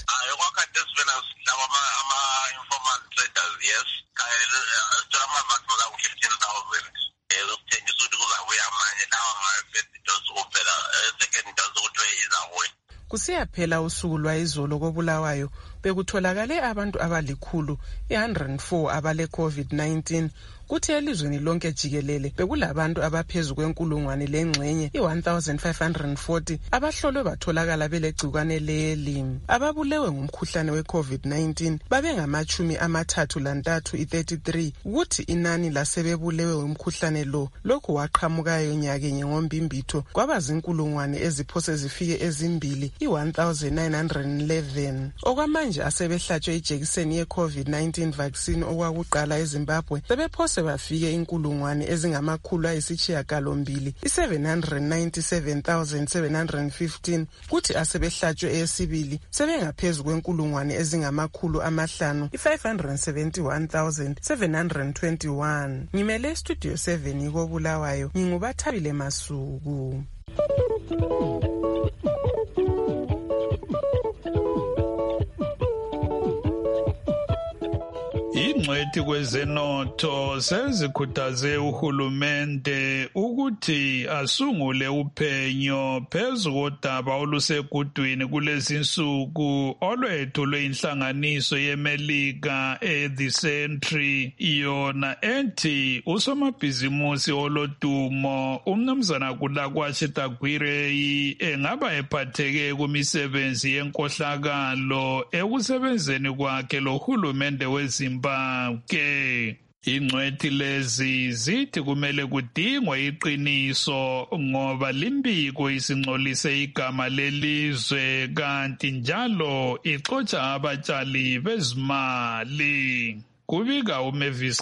Yes, Kusiyaphela usuku lwayizolo koBulawayo bekutholakale abantu abali104 abale COVID-19. Kuthi elizweni lonke jikelele bekulabantu abaphezu kwenkulungwane lengxenye i-1540 abahlolwe batholakala belegcikwane leli. Ababulewe ngumkhuhlane we-COVID-19 babengama-33 i-33, kuthi inani lasebebulewe ngumkhuhlane lo lokhu waqhamukayo nyakenye ngombimbitho kwaba zinkulungwane eziphose zifike ezimbili i-1911. Okwamanje asebehlatshwe ijekiseni ye-COVID-19 vaccine okwakuqala eZimbabwe sebephose bafike inkulungwane ezingama-8 i-797,715, kuthi asebehlatshwe eyesibili sebengaphezu kwenkulungwane ezingama-500 i-571,721. Ngimele Studio 7 koBulawayo, nginguBathabile Masuku. Ingcwethi kwezenotho sezikhuthaze uhulumende ukuthi asungule uphenyo phezu kodaba olusegudwini kulezinsuku olwethulwe inhlanganiso yeMelika The Sentry, yona ethi usomabhizimusi olodumo umnumzana Kulakwashe Tagwirei engaba ephatheke kumisebenzi yenkohlakalo ekusebenzeni kwakhe lohulumende weZimbabwe. Ingcwethi lezi zithi kumele kudingwe iqiniso ngoba limbiko isingcolise igama lelizwe kanti njalo ixotsha abatshali bezimali. Kubika uMavis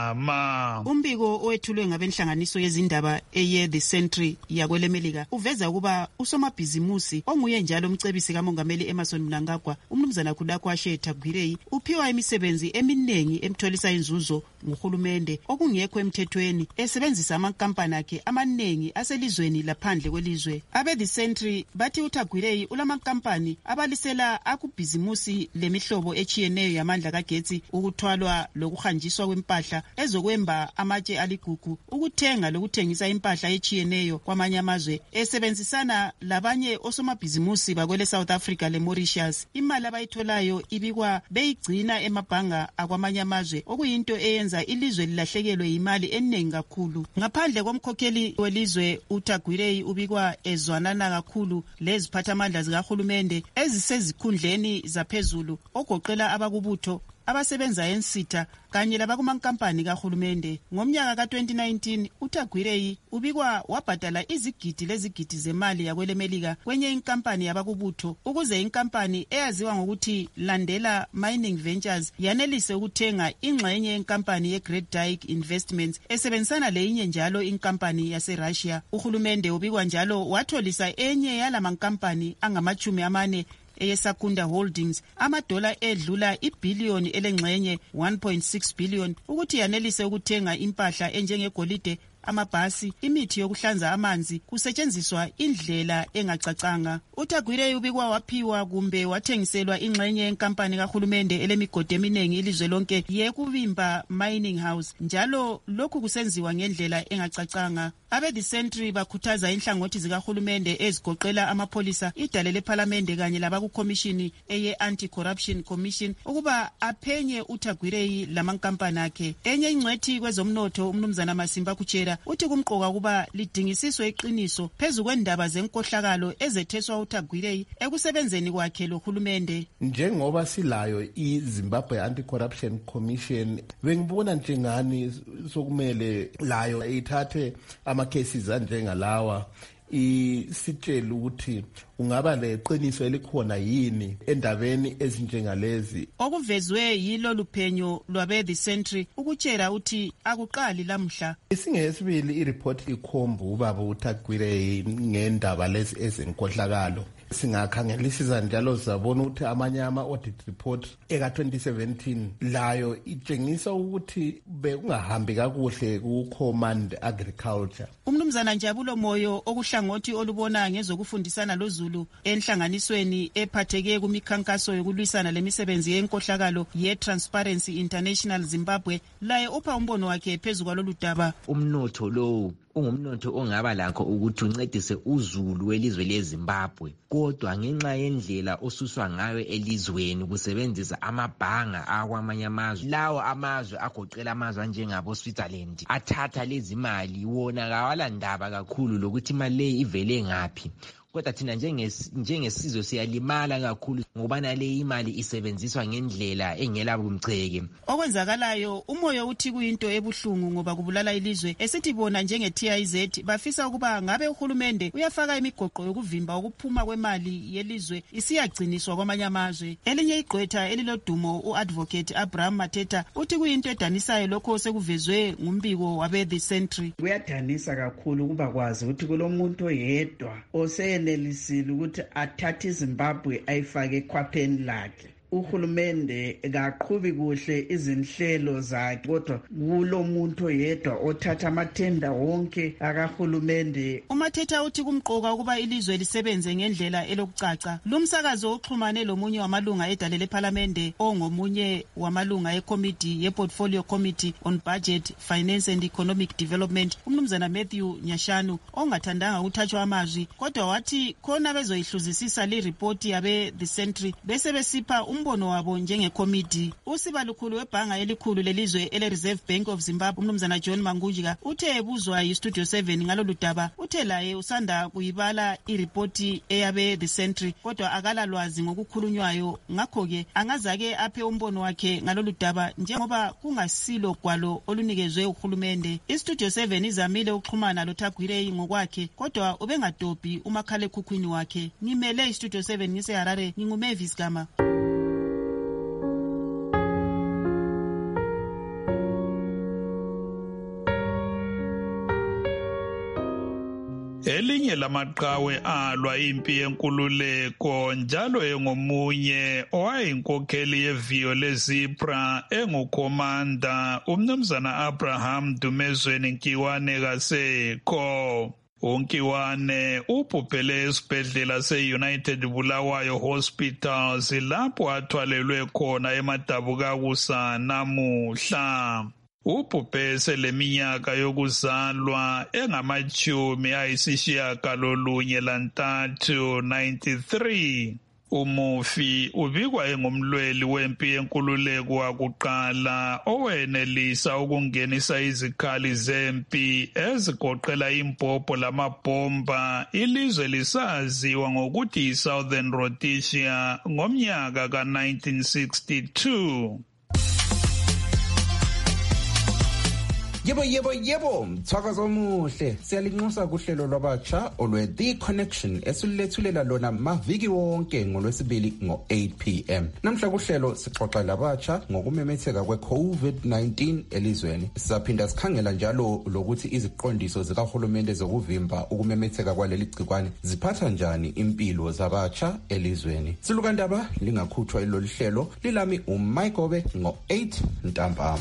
Gama. Umbiko owethulwe ngabenhlanganiso yezindaba The Sentry yakwelemelika uveza ukuba usomabhizimusi onguye njalo umcebisi kamongameli Emmerson Mnangagwa, umnumzana Kulakwashe Tagwirei, uphiwa imisebenzi eminingi emtholisa inzuzo nguhulumende okungekho emthethweni esebenzisa amankampani akhe amaningi aselizweni laphandle kwelizwe. The Sentry bathi uTagwirei ulamankampani abalisela akubhizimusi lemihlobo echiyeneyo yamandla kagetsi, ukuthwalwa lokuhanjiswa kwempahla, ezokwemba amatshe aligugu, ukuthenga lokuthengisa impahla echiyeneyo kwamanye amazwe esebenzisana labanye osomabhizimusi bakwele South Africa le Mauritius. Imali abayitholayo ibikwa beyigcina emabhanga akwamanye amazwe, okuyinto eyenza ilizwe lilahlekelwe imali eningi kakhulu. Ngaphandle komkhokheli welizwe uTagwirei ubikwa ezwanana kakhulu leziphathamandla zikahulumende ezisezikhundleni zaphezulu ogoqela abakubutho abasebenza ensitha kanye labakumankampani kahulumende. Ngomnyaka ka-2019 uTagwirei ubikwa wabhadala izigidi lezigidi zemali yakwelemelika kwenye inkampani yabakubutho ukuze inkampani eyaziwa ngokuthi Landela Mining Ventures yanelise ukuthenga ingxenye yenkampani yeGreat Dyke Investments esebenzisana leyinye njalo inkampani yaseRussia. Uhulumende ubikwa njalo watholisa enye yalamankampani angama-40 eyeSakunda Holdings $1 edlula ibhiliyoni elengxenye 1.6 billion ukuthi yanelise ukuthenga impahla enjengegolide, amabhasi, imithi yokuhlanza amanzi kusetshenziswa indlela engacacanga. uTagwirei ubikwa waphiwa kumbe wathengiselwa ingxenye yenkampani kahulumende elemigodi eminingi ilizwe lonke yekuvimba Mining House, njalo lokhu kusenziwa ngendlela engacacanga. The Sentry bakhuthaza inhlangothi zikahulumende ezigoqela amapholisa, idale lephalamende kanye labakukhomishini eye-Anti-Corruption Commission ukuba aphenye uTagwirei lamankampani akhe. Enye ingcwethi kwezomnotho umnumzana Masimba Kuchera uthi kumqoka kuba lidingisiswe iqiniso phezu kwendaba zenkohlakalo ezetheswa uTagwirei ekusebenzeni kwakhe lohulumende. Njengoba silayo iZimbabwe Anti-Corruption Commission, bengibona njengani sokumele layo ithathe ama-cases anjengalawa isitshela ukuthi ungaba leqiniso elikhona yini endabeni ezinjengalezi. Okuvezwe yilo luphenyo The Sentry ukutshela uthi akuqali lamhla. Isingeyesibili ireport ikhomba ubaba uTagwirei ngendaba lezi ezenkohlakalo. Singakhangelisisa njalo sabona ukuthi amanye ama-audit report eka-2017 layo itshengisa ukuthi bekungahambi kakuhle ku-Command Agriculture. Umnumzana Njabulo Moyo okuhlangothi olubona ngezokufundisana loZulu enhlanganisweni ephatheke kumikhankaso yokulwisana lemisebenzi yenkohlakalo ye-Transparency International Zimbabwe laye upha umbono wakhe phezu kwalolu daba. Umnotho lowo ungumnotho ongaba lakho ukuthi uncedise uzulu welizwe leZimbabwe, kodwa ngenxa yendlela osuswa ngayo elizweni kusebenzisa amabhanga akwamanye amazwe, lawo amazwe agoqela amazwe anjengabo Switzerland athatha lezi mali, wona kawala ndaba kakhulu lokuthi imali leyi ivele ngaphi. Kodwa thina njengesizwe siyalimala kakhulu ngobana le imali isebenziswa ngendlela engela bumceke. Okwenzakalayo umoyo uthi kuyinto ebuhlungu ngoba kubulala ilizwe. Esithi bona njenge-TIZ bafisa ukuba ngabe uhulumende uyafaka imigoqo yokuvimba ukuphuma kwemali yelizwe isiyagciniswa kwamanye amazwe. Elinye igqwetha elilodumo u-Advocate Abraham Mateta uthi kuyinto edanisayo lokho sekuvezwe ngumbiko wabe-The Century. Kuyadanisa kakhulu ukuba kwazi ukuthi kulomuntu oyedwa osenelisile ukuthi athathe iZimbabwe ayifake ekhwapheni lakhe. Uhulumende kaqhubi kuhle izinhlelo zakhe, kodwa kulo muntu oyedwa othatha amathenda wonke akahulumende. uMathetha uthi kumqoka ukuba ilizwe lisebenze ngendlela elokucaca. Lumsakazo uxhumane lomunye wamalunga edale lephalamende ongomunye wamalunga eCommittee ye-Portfolio Committee on Budget, Finance and Economic Development, umnumzana Matthew Nyashanu, ongathandanga ukuthathwa amazwi, kodwa wathi khona bezoyihluzisisa liripoti yabe-The Century bese besipha umbono wabo njengecommittee. Usibalukhulu webhanga elikhulu lelizwe ele-Reserve Bank of Zimbabwe, umnumzana John Mangujika, uthe ebuzwa yiStudio 7 ngalolu daba, uthe laye usanda kuyibala iripoti eyabe-The Century kodwa akala lwazi ngokukhulunywayo, ngakho-ke angazake aphe umbono wakhe ngalolu daba njengoba kungasilo gwalo olunikezwe uhulumende. iStudio 7 izamile ukuxhumana loThagwirei ngokwakhe kodwa ubengadobhi umakhalekhukhwini wakhe. Ngimele iStudio 7 ngiseHarare, nginguMavis Gama. Elinye lamaqhawe alwa impi yenkululeko njalo engomunye owayinkokheli yeviyo leZipra engukhomanda umnumzana Abraham Dumezweni Nkiwane kasekho. uNkiwane ubhubhele esibhedlela se-United Bulawayo Hospitals lapho athwalelwe khona eMadabukakusa namuhla. Ubhubhe seleminyaka yokuzalwa engama-93, 93. Umufi ubikwa engumlweli wempi yenkululeko wakuqala owenelisa ukungenisa izikhali zempi ezigoqela imbhobho lamabhomba ilizwe lisaziwa ngokuthi yi-Southern Rhodesia ngomnyaka ka-1962. Yebo, mthakazo omuhle. Siyalinxusa kuhlelo lwabatsha olwe-The Connection esilethulela lona maviki wonke ngolwesibili ngo-8 p.m. Namhla kuhlelo sixoxa labatsha ngokumemetheka kwe-COVID-19 elizweni. Sizaphinda sikhangela njalo lokuthi iziqondiso zikahulumende zokuvimba ukumemetheka kwaleli gcikwane ziphatha njani impilo zabatsha elizweni. Silukandaba lingakhutshwa ilolu hlelo lilami uMayigobe ngo-8 ntambama.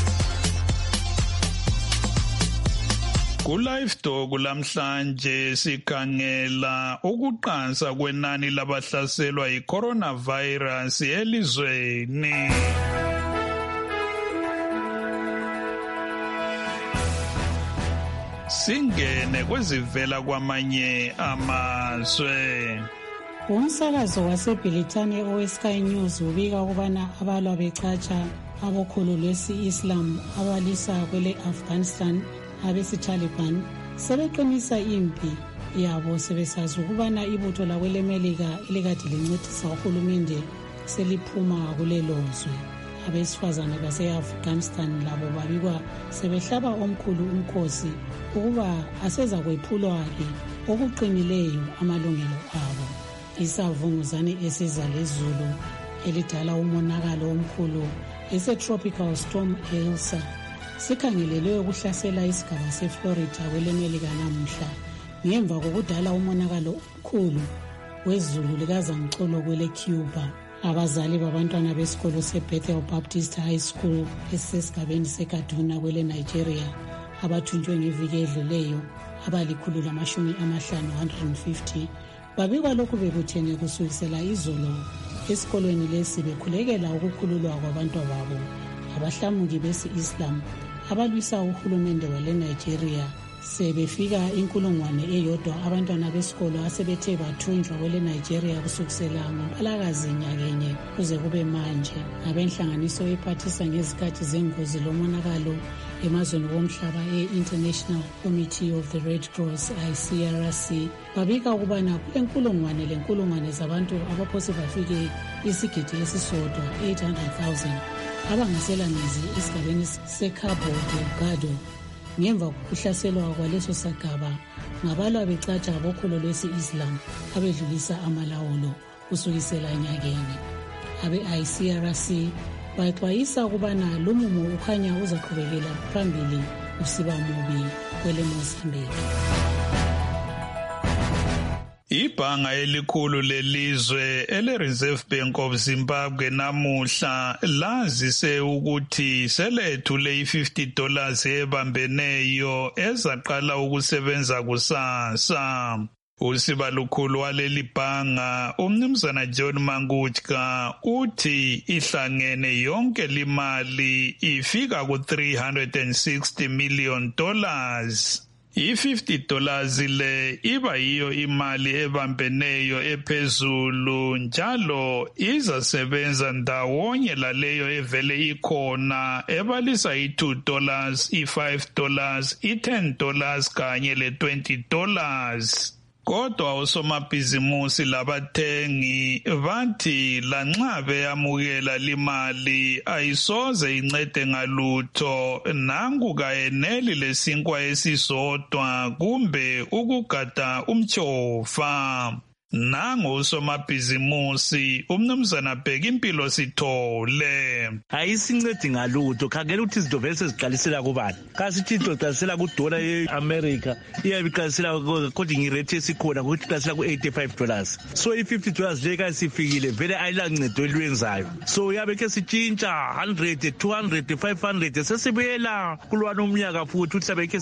Ku-Live Talk lamhlanje sikhangela ukuqansa kwenani labahlaselwa yi-coronavirus elizweni. Singene kwezivela kwamanye amazwe. Umsakazo waseBritane oweSky News ubika ukubana abalwa bechacha abokhulu lwesi-Islam abalisa kwele-Afghanistan abesi-Taliban sebeqinisa impi yabo sebesazi ukubana ibutho lakwelemelika elikade lincedisa uhulumende seliphuma kulelo zwe. Abesifazane base-Afghanistan labo babikwa sebehlaba omkhulu umkhosi ukuba aseza kwephulwa-ke okuqinileyo amalungelo abo. Isavunguzane esiza lezulu elidala umonakalo omkhulu ese-Tropical Storm Elsa sikhangelelwe ukuhlasela isigaba seFlorida kwelemelika namuhla ngemva kokudala umonakalo omkhulu wezulu likazamcolo kwele-Cuba. Abazali babantwana besikolo se-Bethel Baptist High School esisesigabeni seKaduna kwele-Nigeria abathunjwe ngeviki edluleyo abali-150 babikwa lokhu bebuthene kusukisela izolo esikolweni lesi bekhulekela ukukhululwa kwabantwababo abahlamuki besi-Islam abalwisa uhulumende wale-Nigeria sebefika 1,000 abantwana besikolo asebethe bathunjwa kwele Nigeria kusukisela ngoMpalakazi nyakenye kuze kube manje. Abenhlanganiso ephathisa ngezikhathi zengozi lomonakalo emazweni womhlaba e-International Committee of the Red Cross ICRC babika ukubana kule zabantu abaphose bafike isigidi esisodwa 800,000 abangasela mizi esigabeni seCabo Delgado ngemva kokuhlaselwa kwaleso sigaba ngabalwa becatsha bokholo lwesi-Islam abedlulisa amalawulo kusukisela nyakenye. Abe-ICRC baxwayisa ukubana lo mumo ukhanya uzaqhubekela phambili usiba mubi kwele Mozambique. Ibhanga elikhulu lelizwe ele-Reserve Bank of Zimbabwe namuhla lazise ukuthi selethule $50 ebambeneyo ezaqala ukusebenza kusasa. Usibalukhulu waleli bhanga umnumzana John Mangutya uthi ihlangene yonke limali ifika ku$360 million. $50 le iba yiyo imali ebambeneyo ephezulu njalo izasebenza ndawonye laleyo evele ikhona ebalisa $2, $5, $10 kanye le$20. Kodwa osomabhizimusi labathengi bathi lanxa beyamukela limali ayisoze incede ngalutho nangu kayeneli lesinkwa esisodwa kumbe ukugada umchofa. Nango usomabhizimusi umnumzana Bhekimpilo Sithole. Ayisincedi ngalutho khangela ukuthi izinto vele seziqalisela kubani. Kasithi iqalisela kudola eAmerica iyabe iqalisela according rate esikhona ukuthi iqalisela ku$85. So i$50 leka sifikile vele ayilancedo elwenzayo. So yabe ke sitshintsha 100, 200, 500 sesibuyela kulwana umnyaka futhi uthi sabe ke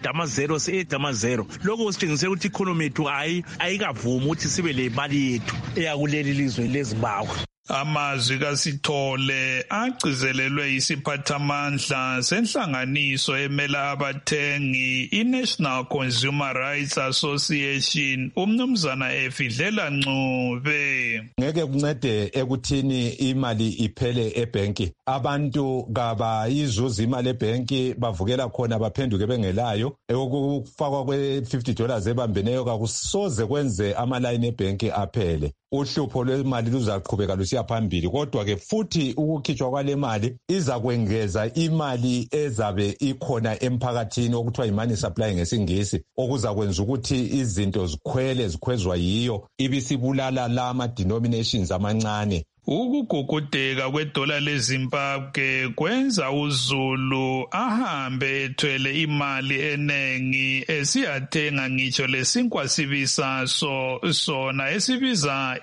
si-0 lokho sitshengise ukuthi economy yethu ayikavumi ukuthi sibe le mali yethu eyakuleli lizwe leZimbabwe. Amazwi kaSithole agcizelelwe isiphathamandla senhlanganiso emela abathengi iNational Consumer Rights Association umnumzana Efidlela Ncube. Ngeke kuncede ekuthini imali iphele ebhenki. Abantu kabayizuza imali ebhenki bavukela khona baphenduke bengelayo. Ukufakwa kwe$50 ebambeneyo kakusoze kwenze amalayini ebhenki aphele. Uhlupho lwemali luzaqhubeka lusiya phambili kodwa ke futhi ukukhitshwa kwale mali iza kwengeza imali ezabe ikhona emphakathini okuthiwa imani supply ngesingisi okuza kwenza ukuthi izinto zikhwezwa yiyo ibisibulala lama denominations amancane. Ukugugudeka kwedola leZimbabwe kwenza uZulu ahambe ethwele imali enengi esiyathenga ngitsho lesinkwa sibisaso sona esibiza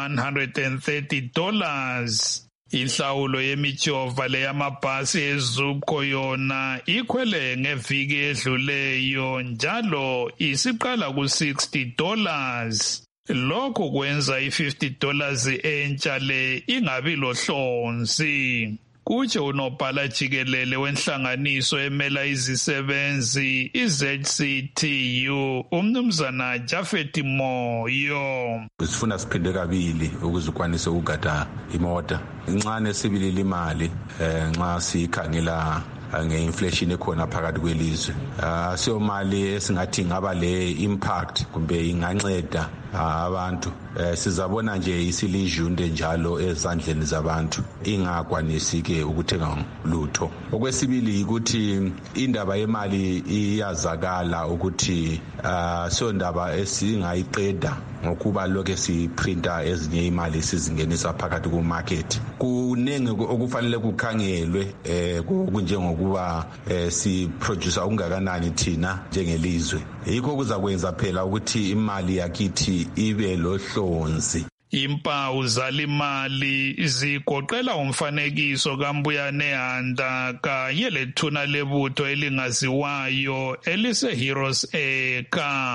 $130. Inhlawulo yemijova leyamabhasi eZUBCO yona ikhwele ngeviki edluleyo njalo isiqala ku$60. Lokho kwenza $50 entsha le ingabi lohlonzi. Kutsho unobhala jikelele wenhlanganiso emela izisebenzi iZCTU umnumzana Jafet Moyo. Sifuna siphinde kabili ukuze ukwanise ukugada imota. Incane sibilile imali nxa sikhangela nge-inflation ekhona phakathi kwelizwe. Siyo mali esingathi ngaba le impact kumbe inganceda abantu. Sizabona nje isilijunde njalo ezandleni zabantu ingakwanisi-ke ukuthenga lutho. Okwesibili ukuthi indaba yemali iyazakala ukuthi siyo ndaba esingayiqeda ngokuba lokho siprinta ezinye imali sizingenisa phakathi ku-market. Kunenge okufanele kukhangelwe kunjengokuba siproducer okungakanani thina njengelizwe. Yikho kuzakwenza phela ukuthi imali yakithi ibe lohlonzi. Impawu zalimali zigoqela umfanekiso kaMbuyane Handa kanye lethuna lebutho elingaziwayo elise Heroes Acre.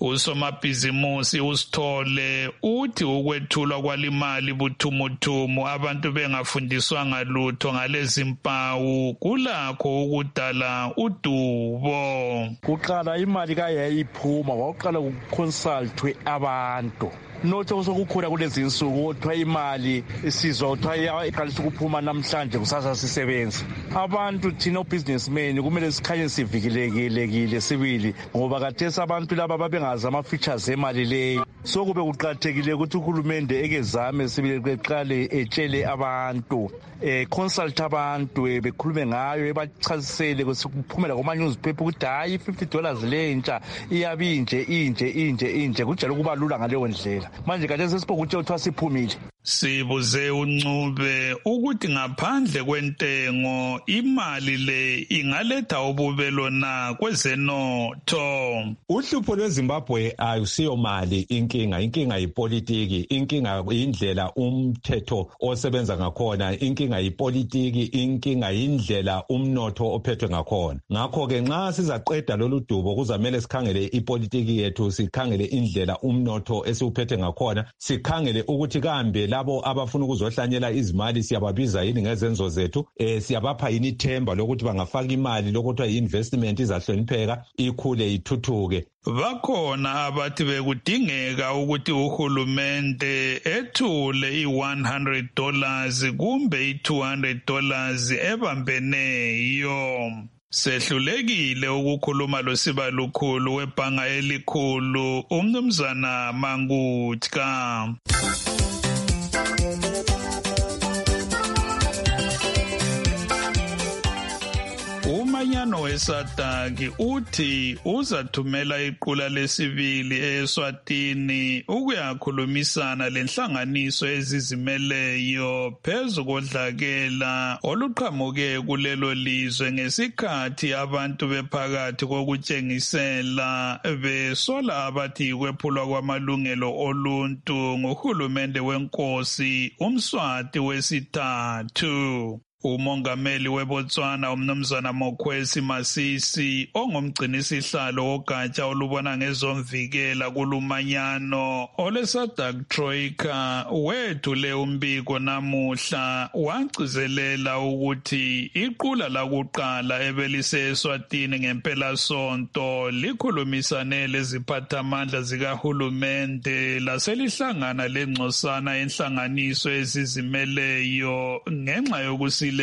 Usomabhizimusi uSithole uthi ukwethulwa kwalimali buthumuthumu abantu bengafundiswanga lutho ngalezi mpawu kulakho ukudala udubo. Kuqala imali kayayiphuma waqala ukuconsultwe abantu. Notho sokukhula kulezi insuku kuthiwa imali isizwa kuthiwa iqalisa ukuphuma namhlanje kusasa sisebenza. Abantu thina businessmen kumele sikhanye sivikelekile sibili ngoba kathesi abantu laba babengazi ama-features emali leyo. So kube kuqakathekile ukuthi uhulumende ekezame sibili beqale etshele abantu consult abantu bekhulume ngayo ebachasisele kuphumela kuma-newspaper ukuthi hayi $50 lentsha iyabinje inje kunjalo kuba lula ngaleyo ndlela. Manje kade sesibonga ukuthi siphumile. Sibuze uNcube ukuthi ngaphandle kwentengo imali le ingaletha ububelo na kwezenotho. Uhlupho lweZimbabwe ayusiyo mali inkinga yipolitiki, inkinga indlela umthetho osebenza ngakhona, inkinga yipolitiki, inkinga indlela umnotho ophethwe ngakhona. Ngakho ke nxa sizaqeda lolu dubo kuzamele sikhangele ipolitiki yethu, sikhangele indlela umnotho esiuphethe ngakhona, sikhangele ukuthi kambe labo abafuna ukuzohlanyela izimali siyababiza yini ngezenzo zethu, siyabapha yini ithemba lokuthi bangafaka imali lokuthi i-investment izahlonipheka ikhule ithuthuke. Bakhona abathi bekudingeka ukuthi uhulumende ethule $100 kumbe $200 ebambeneyo. Sehlulekile ukukhuluma losibalukhulu webhanga elikhulu uMnumzana Mangutka. Umanyano weSADC uthi uzathumela iqula lesibili eSwatini ukuyakhulumisana lenhlanganiso ezizimeleyo phezu kodlakela oluqhamuke kulelo lizwe ngesikhathi abantu bephakathi kokutshengisela besola abathi kwephulwa kwamalungelo oluntu nguhulumende wenkosi uMswati wesithathu. Umongameli weBotswana uMnumzana Mokwesi Masisi ongumgcinisihlalo wogatsha olubona ngezomvikela kulumanyano oleSADC Troika wethule umbiko namuhla wagcizelela ukuthi iqula lakuqala ebeliseSwatini ngempela sonto likhulumisane leziphathamandla zikahulumende laselihlangana lengcosana enhlanganiso ezizimeleyo ngenxa yokusilela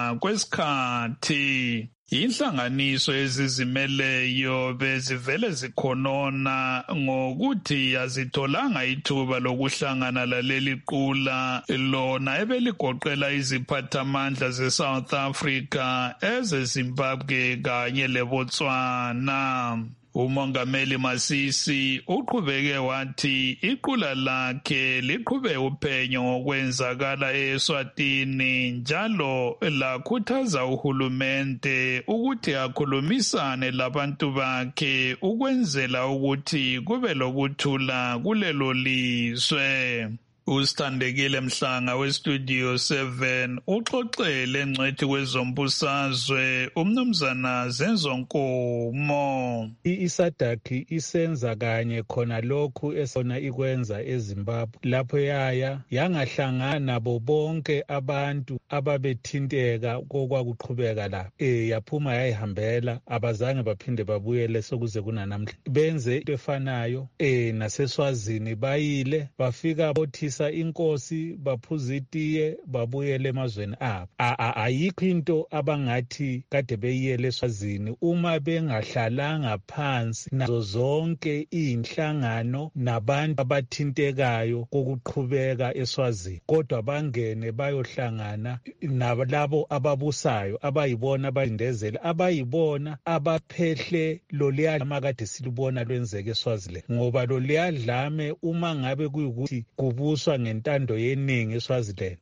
kwesikhathi. Inhlanganiso ezizimeleyo bezivele zikhonona ngokuthi azitholanga ithuba lokuhlangana laleli qula lona ebeligoqela iziphathamandla zeSouth Africa, ezeZimbabwe kanye leBotswana. Umongameli Masisi uqhubeke wathi iqula lakhe liqhube uphenyo ngokwenzakala eSwatini njalo lakhuthaza uhulumende ukuthi akhulumisane labantu bakhe ukwenzela ukuthi kube lokuthula kulelo lizwe. Usithandekile Mhlanga weStudio 7 uxoxele ngcwethi kwezombusazwe uMnumzana Zenzonkomo. iSADC isenza kanye khona lokhu esona ikwenza eZimbabwe lapho yangahlangana nabo bonke abantu ababethinteka kokwakuqhubeka la yaphuma yayihambela abazange baphinde babuyele sokuze kunanamhla benze into efanayo naseSwazini bayile bafika bothi inkosi baphuza itiye babuyele emazweni abo. Ayikho into abangathi kade beyiyele eSwazini uma bengahlalanga phansi nazo zonke inhlangano nabantu abathintekayo kokuqhubeka eSwazini, kodwa bangene bayohlangana nalabo ababusayo abayibona abalindezela abayibona abaphehle loliyadlame kade silubona lwenzeka eSwazini, ngoba loliyadlame uma ngabe kuyukuthi kubuswa ususwa ngentando yeningi eSwaziland.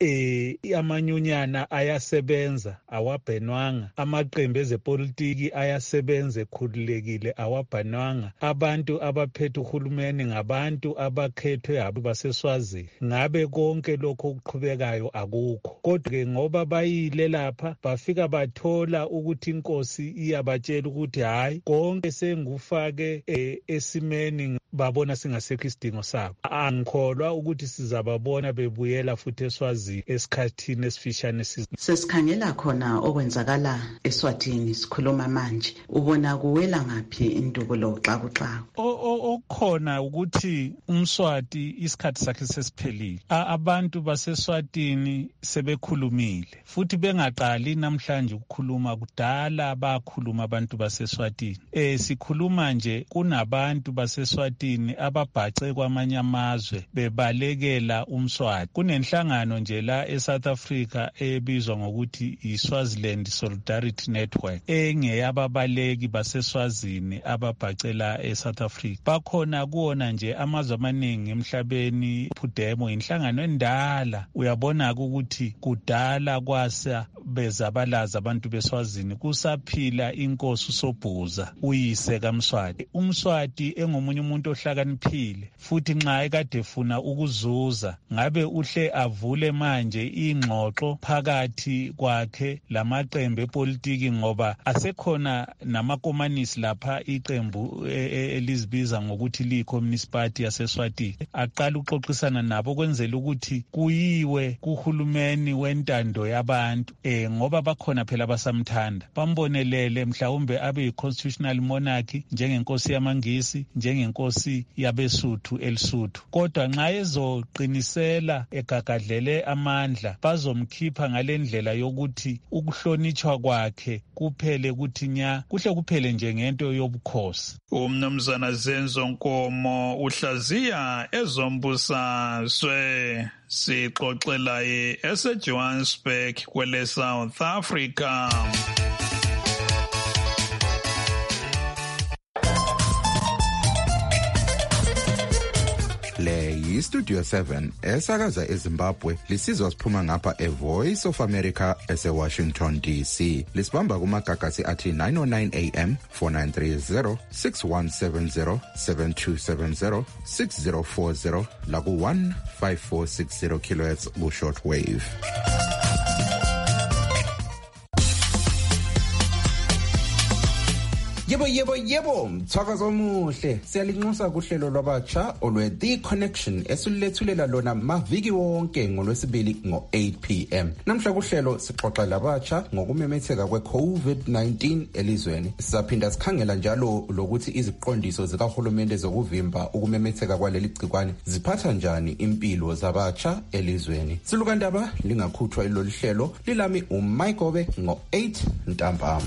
Amanyunyana ayasebenza awabhenwanga, amaqembu ezepolitiki ayasebenza ekhululekile awabhenwanga. Abantu abaphethe uhulumeni ngabantu abakhethwe baseSwazini. Ngabe konke lokho okuqhubekayo akukho. Kodwa ngoba bayile lapha bafika bathola ukuthi inkosi iyabatshela ukuthi hayi konke sengufake esimeni, babona singasekho isidingo sabo. Angikholwa ukuthi sizababona bebuyela futhi eSwazini esikhathini esifishane. Sesikhangela khona okwenzakala eSwatini sikhuluma manje, ubona kuwela ngaphi indubulo xakuxaku? Okukhona ukuthi uMswati isikhathi sakhe sesiphelile. Abantu baseSwatini sebekhulumile futhi bengaqali namhlanje ukukhuluma, kudala bakhuluma abantu baseSwatini. Sikhuluma nje kunabantu baseSwatini ababhace kwamanye amazwe bebalekela uMswati. Kunenhlangano nje la eSouth Africa ebizwa ngokuthi iSwaziland Solidarity Network engeyababaleki baseSwazini ababhacela eSouth Africa. Bakhona kuona nje amazwe amaningi emhlabeni. Phudemo inhlangano endala, uyabona ukuthi kudala kwasa bezabalaza abantu beSwazini kusaphila inkosi uSobhuza uyise kaMswati. uMswati engomunye umuntu ohlakaniphile futhi nxa ekade efuna ukuzuza ngabe uhle avule manje ingxoxo phakathi kwakhe lamaqembu epolitiki, ngoba asekhona namakomanisi lapha iqembu elizibiza ngokuthi liyi-Communist Party yaseSwatini. Aqala ukuxoxisana nabo kwenzela ukuthi kuyiwe kuhulumeni wentando yabantu, ngoba bakhona phela basamthanda, bambonelele mhlawumbe abe yi-constitutional monarchy njengenkosi yamaNgisi, njengenkosi yabeSuthu elisuthu. Kodwa nxa ezoqinisela egagadlele amandla bazomkhipha ngalendlela yokuthi ukuhlonitshwa kwakhe kuphele ukuthi nya kuhle kuphele nje ngento yobukhosi. Umnumzana Zenzo Nkomo uhlaziya ezombusazwe, sixoxelaye eseJohannesburg kwele South Africa. Le yiStudio 7 esakaza eZimbabwe, lisizwa siphuma ngapha eVoice of America eseWashington DC. Lisibamba kumagagasi athi 909 AM, 4930, 6170, 7270, 6040 laku 15460 kHz ku shortwave. Yebo, mthakazo omuhle. Siyalinxusa kuhlelo lwabatsha olwe The Connection esilethulela lona maviki wonke ngoLwesibili ngo-8 PM. Namhla kuhlelo sixoxa labatsha ngokumemetheka kwe-COVID-19 elizweni. Sizaphinda sikhangela njalo lokuthi iziqondiso zikahulumende zokuvimba ukumemetheka kwaleli gcikwane ziphatha njani impilo zabatsha elizweni. Silukandaba lingakhuthwa ilolu hlelo lilami uMayigobe ngo-8 ntambama.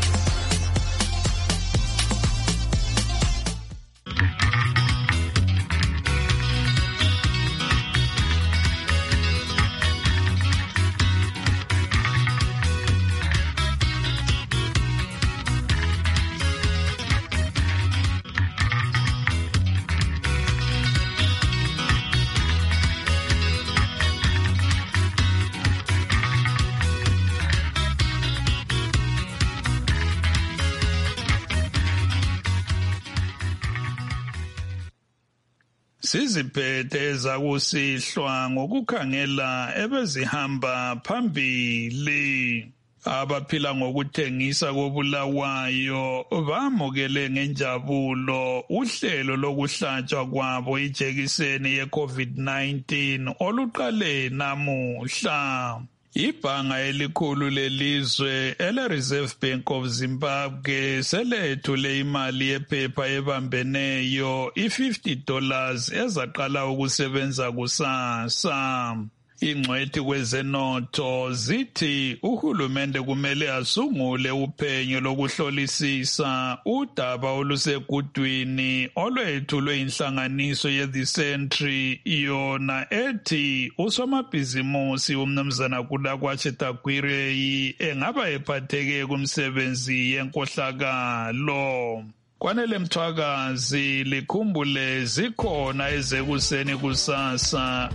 Siziphethe zakusihlwa ngokukhangela ebezihamba phambili. Abaphila ngokuthengisa kobulawayo bamukele ngenjabulo uhlelo lokuhlatshwa kwabo ijekiseni ye-COVID-19 oluqale namuhla. Ibhanga elikhulu lelizwe ele-Reserve Bank of Zimbabwe selethule imali yephepha ebambeneyo $50 ezaqala ukusebenza kusasa. Ingcwethi kwezenotho zithi uhulumende kumele asungule uphenyo lokuhlolisisa udaba olusegudwini olwethulwe inhlanganiso ye-The Century, yona ethi usomabhizimusi umnumzana Kudakwatshe Takwirei engaba ephatheke kumsebenzi yenkohlakalo. Kwanele Mthwakazi likhumbule zikhona ezekuseni kusasa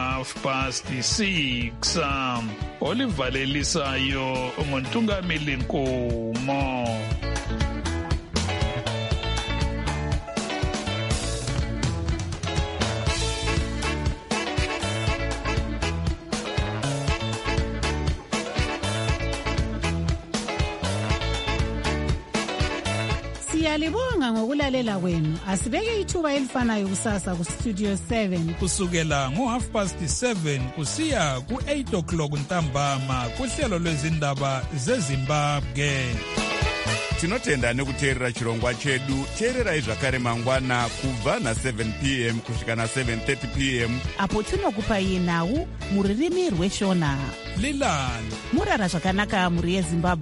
ngo6:30. Olivalelisayo ngoNtungamili Nkomo. Siyalibonga ngokulalela kwenu. Asibeke ithuba elifanayo kusasa kuStudio 7 kusukela ngo7:30 kusiya ku8:00 ntambama kuhlelo lwezindaba zeZimbabwe. Tinotenda nekuteerera chirongwa chedu. Teererai zvakare mangwana kubva na7 p.m. kusvika na7:30 p.m. apo tinokupai nhau muririmi rweshona. Lilani murara zvakanaka muri yeZimbabwe.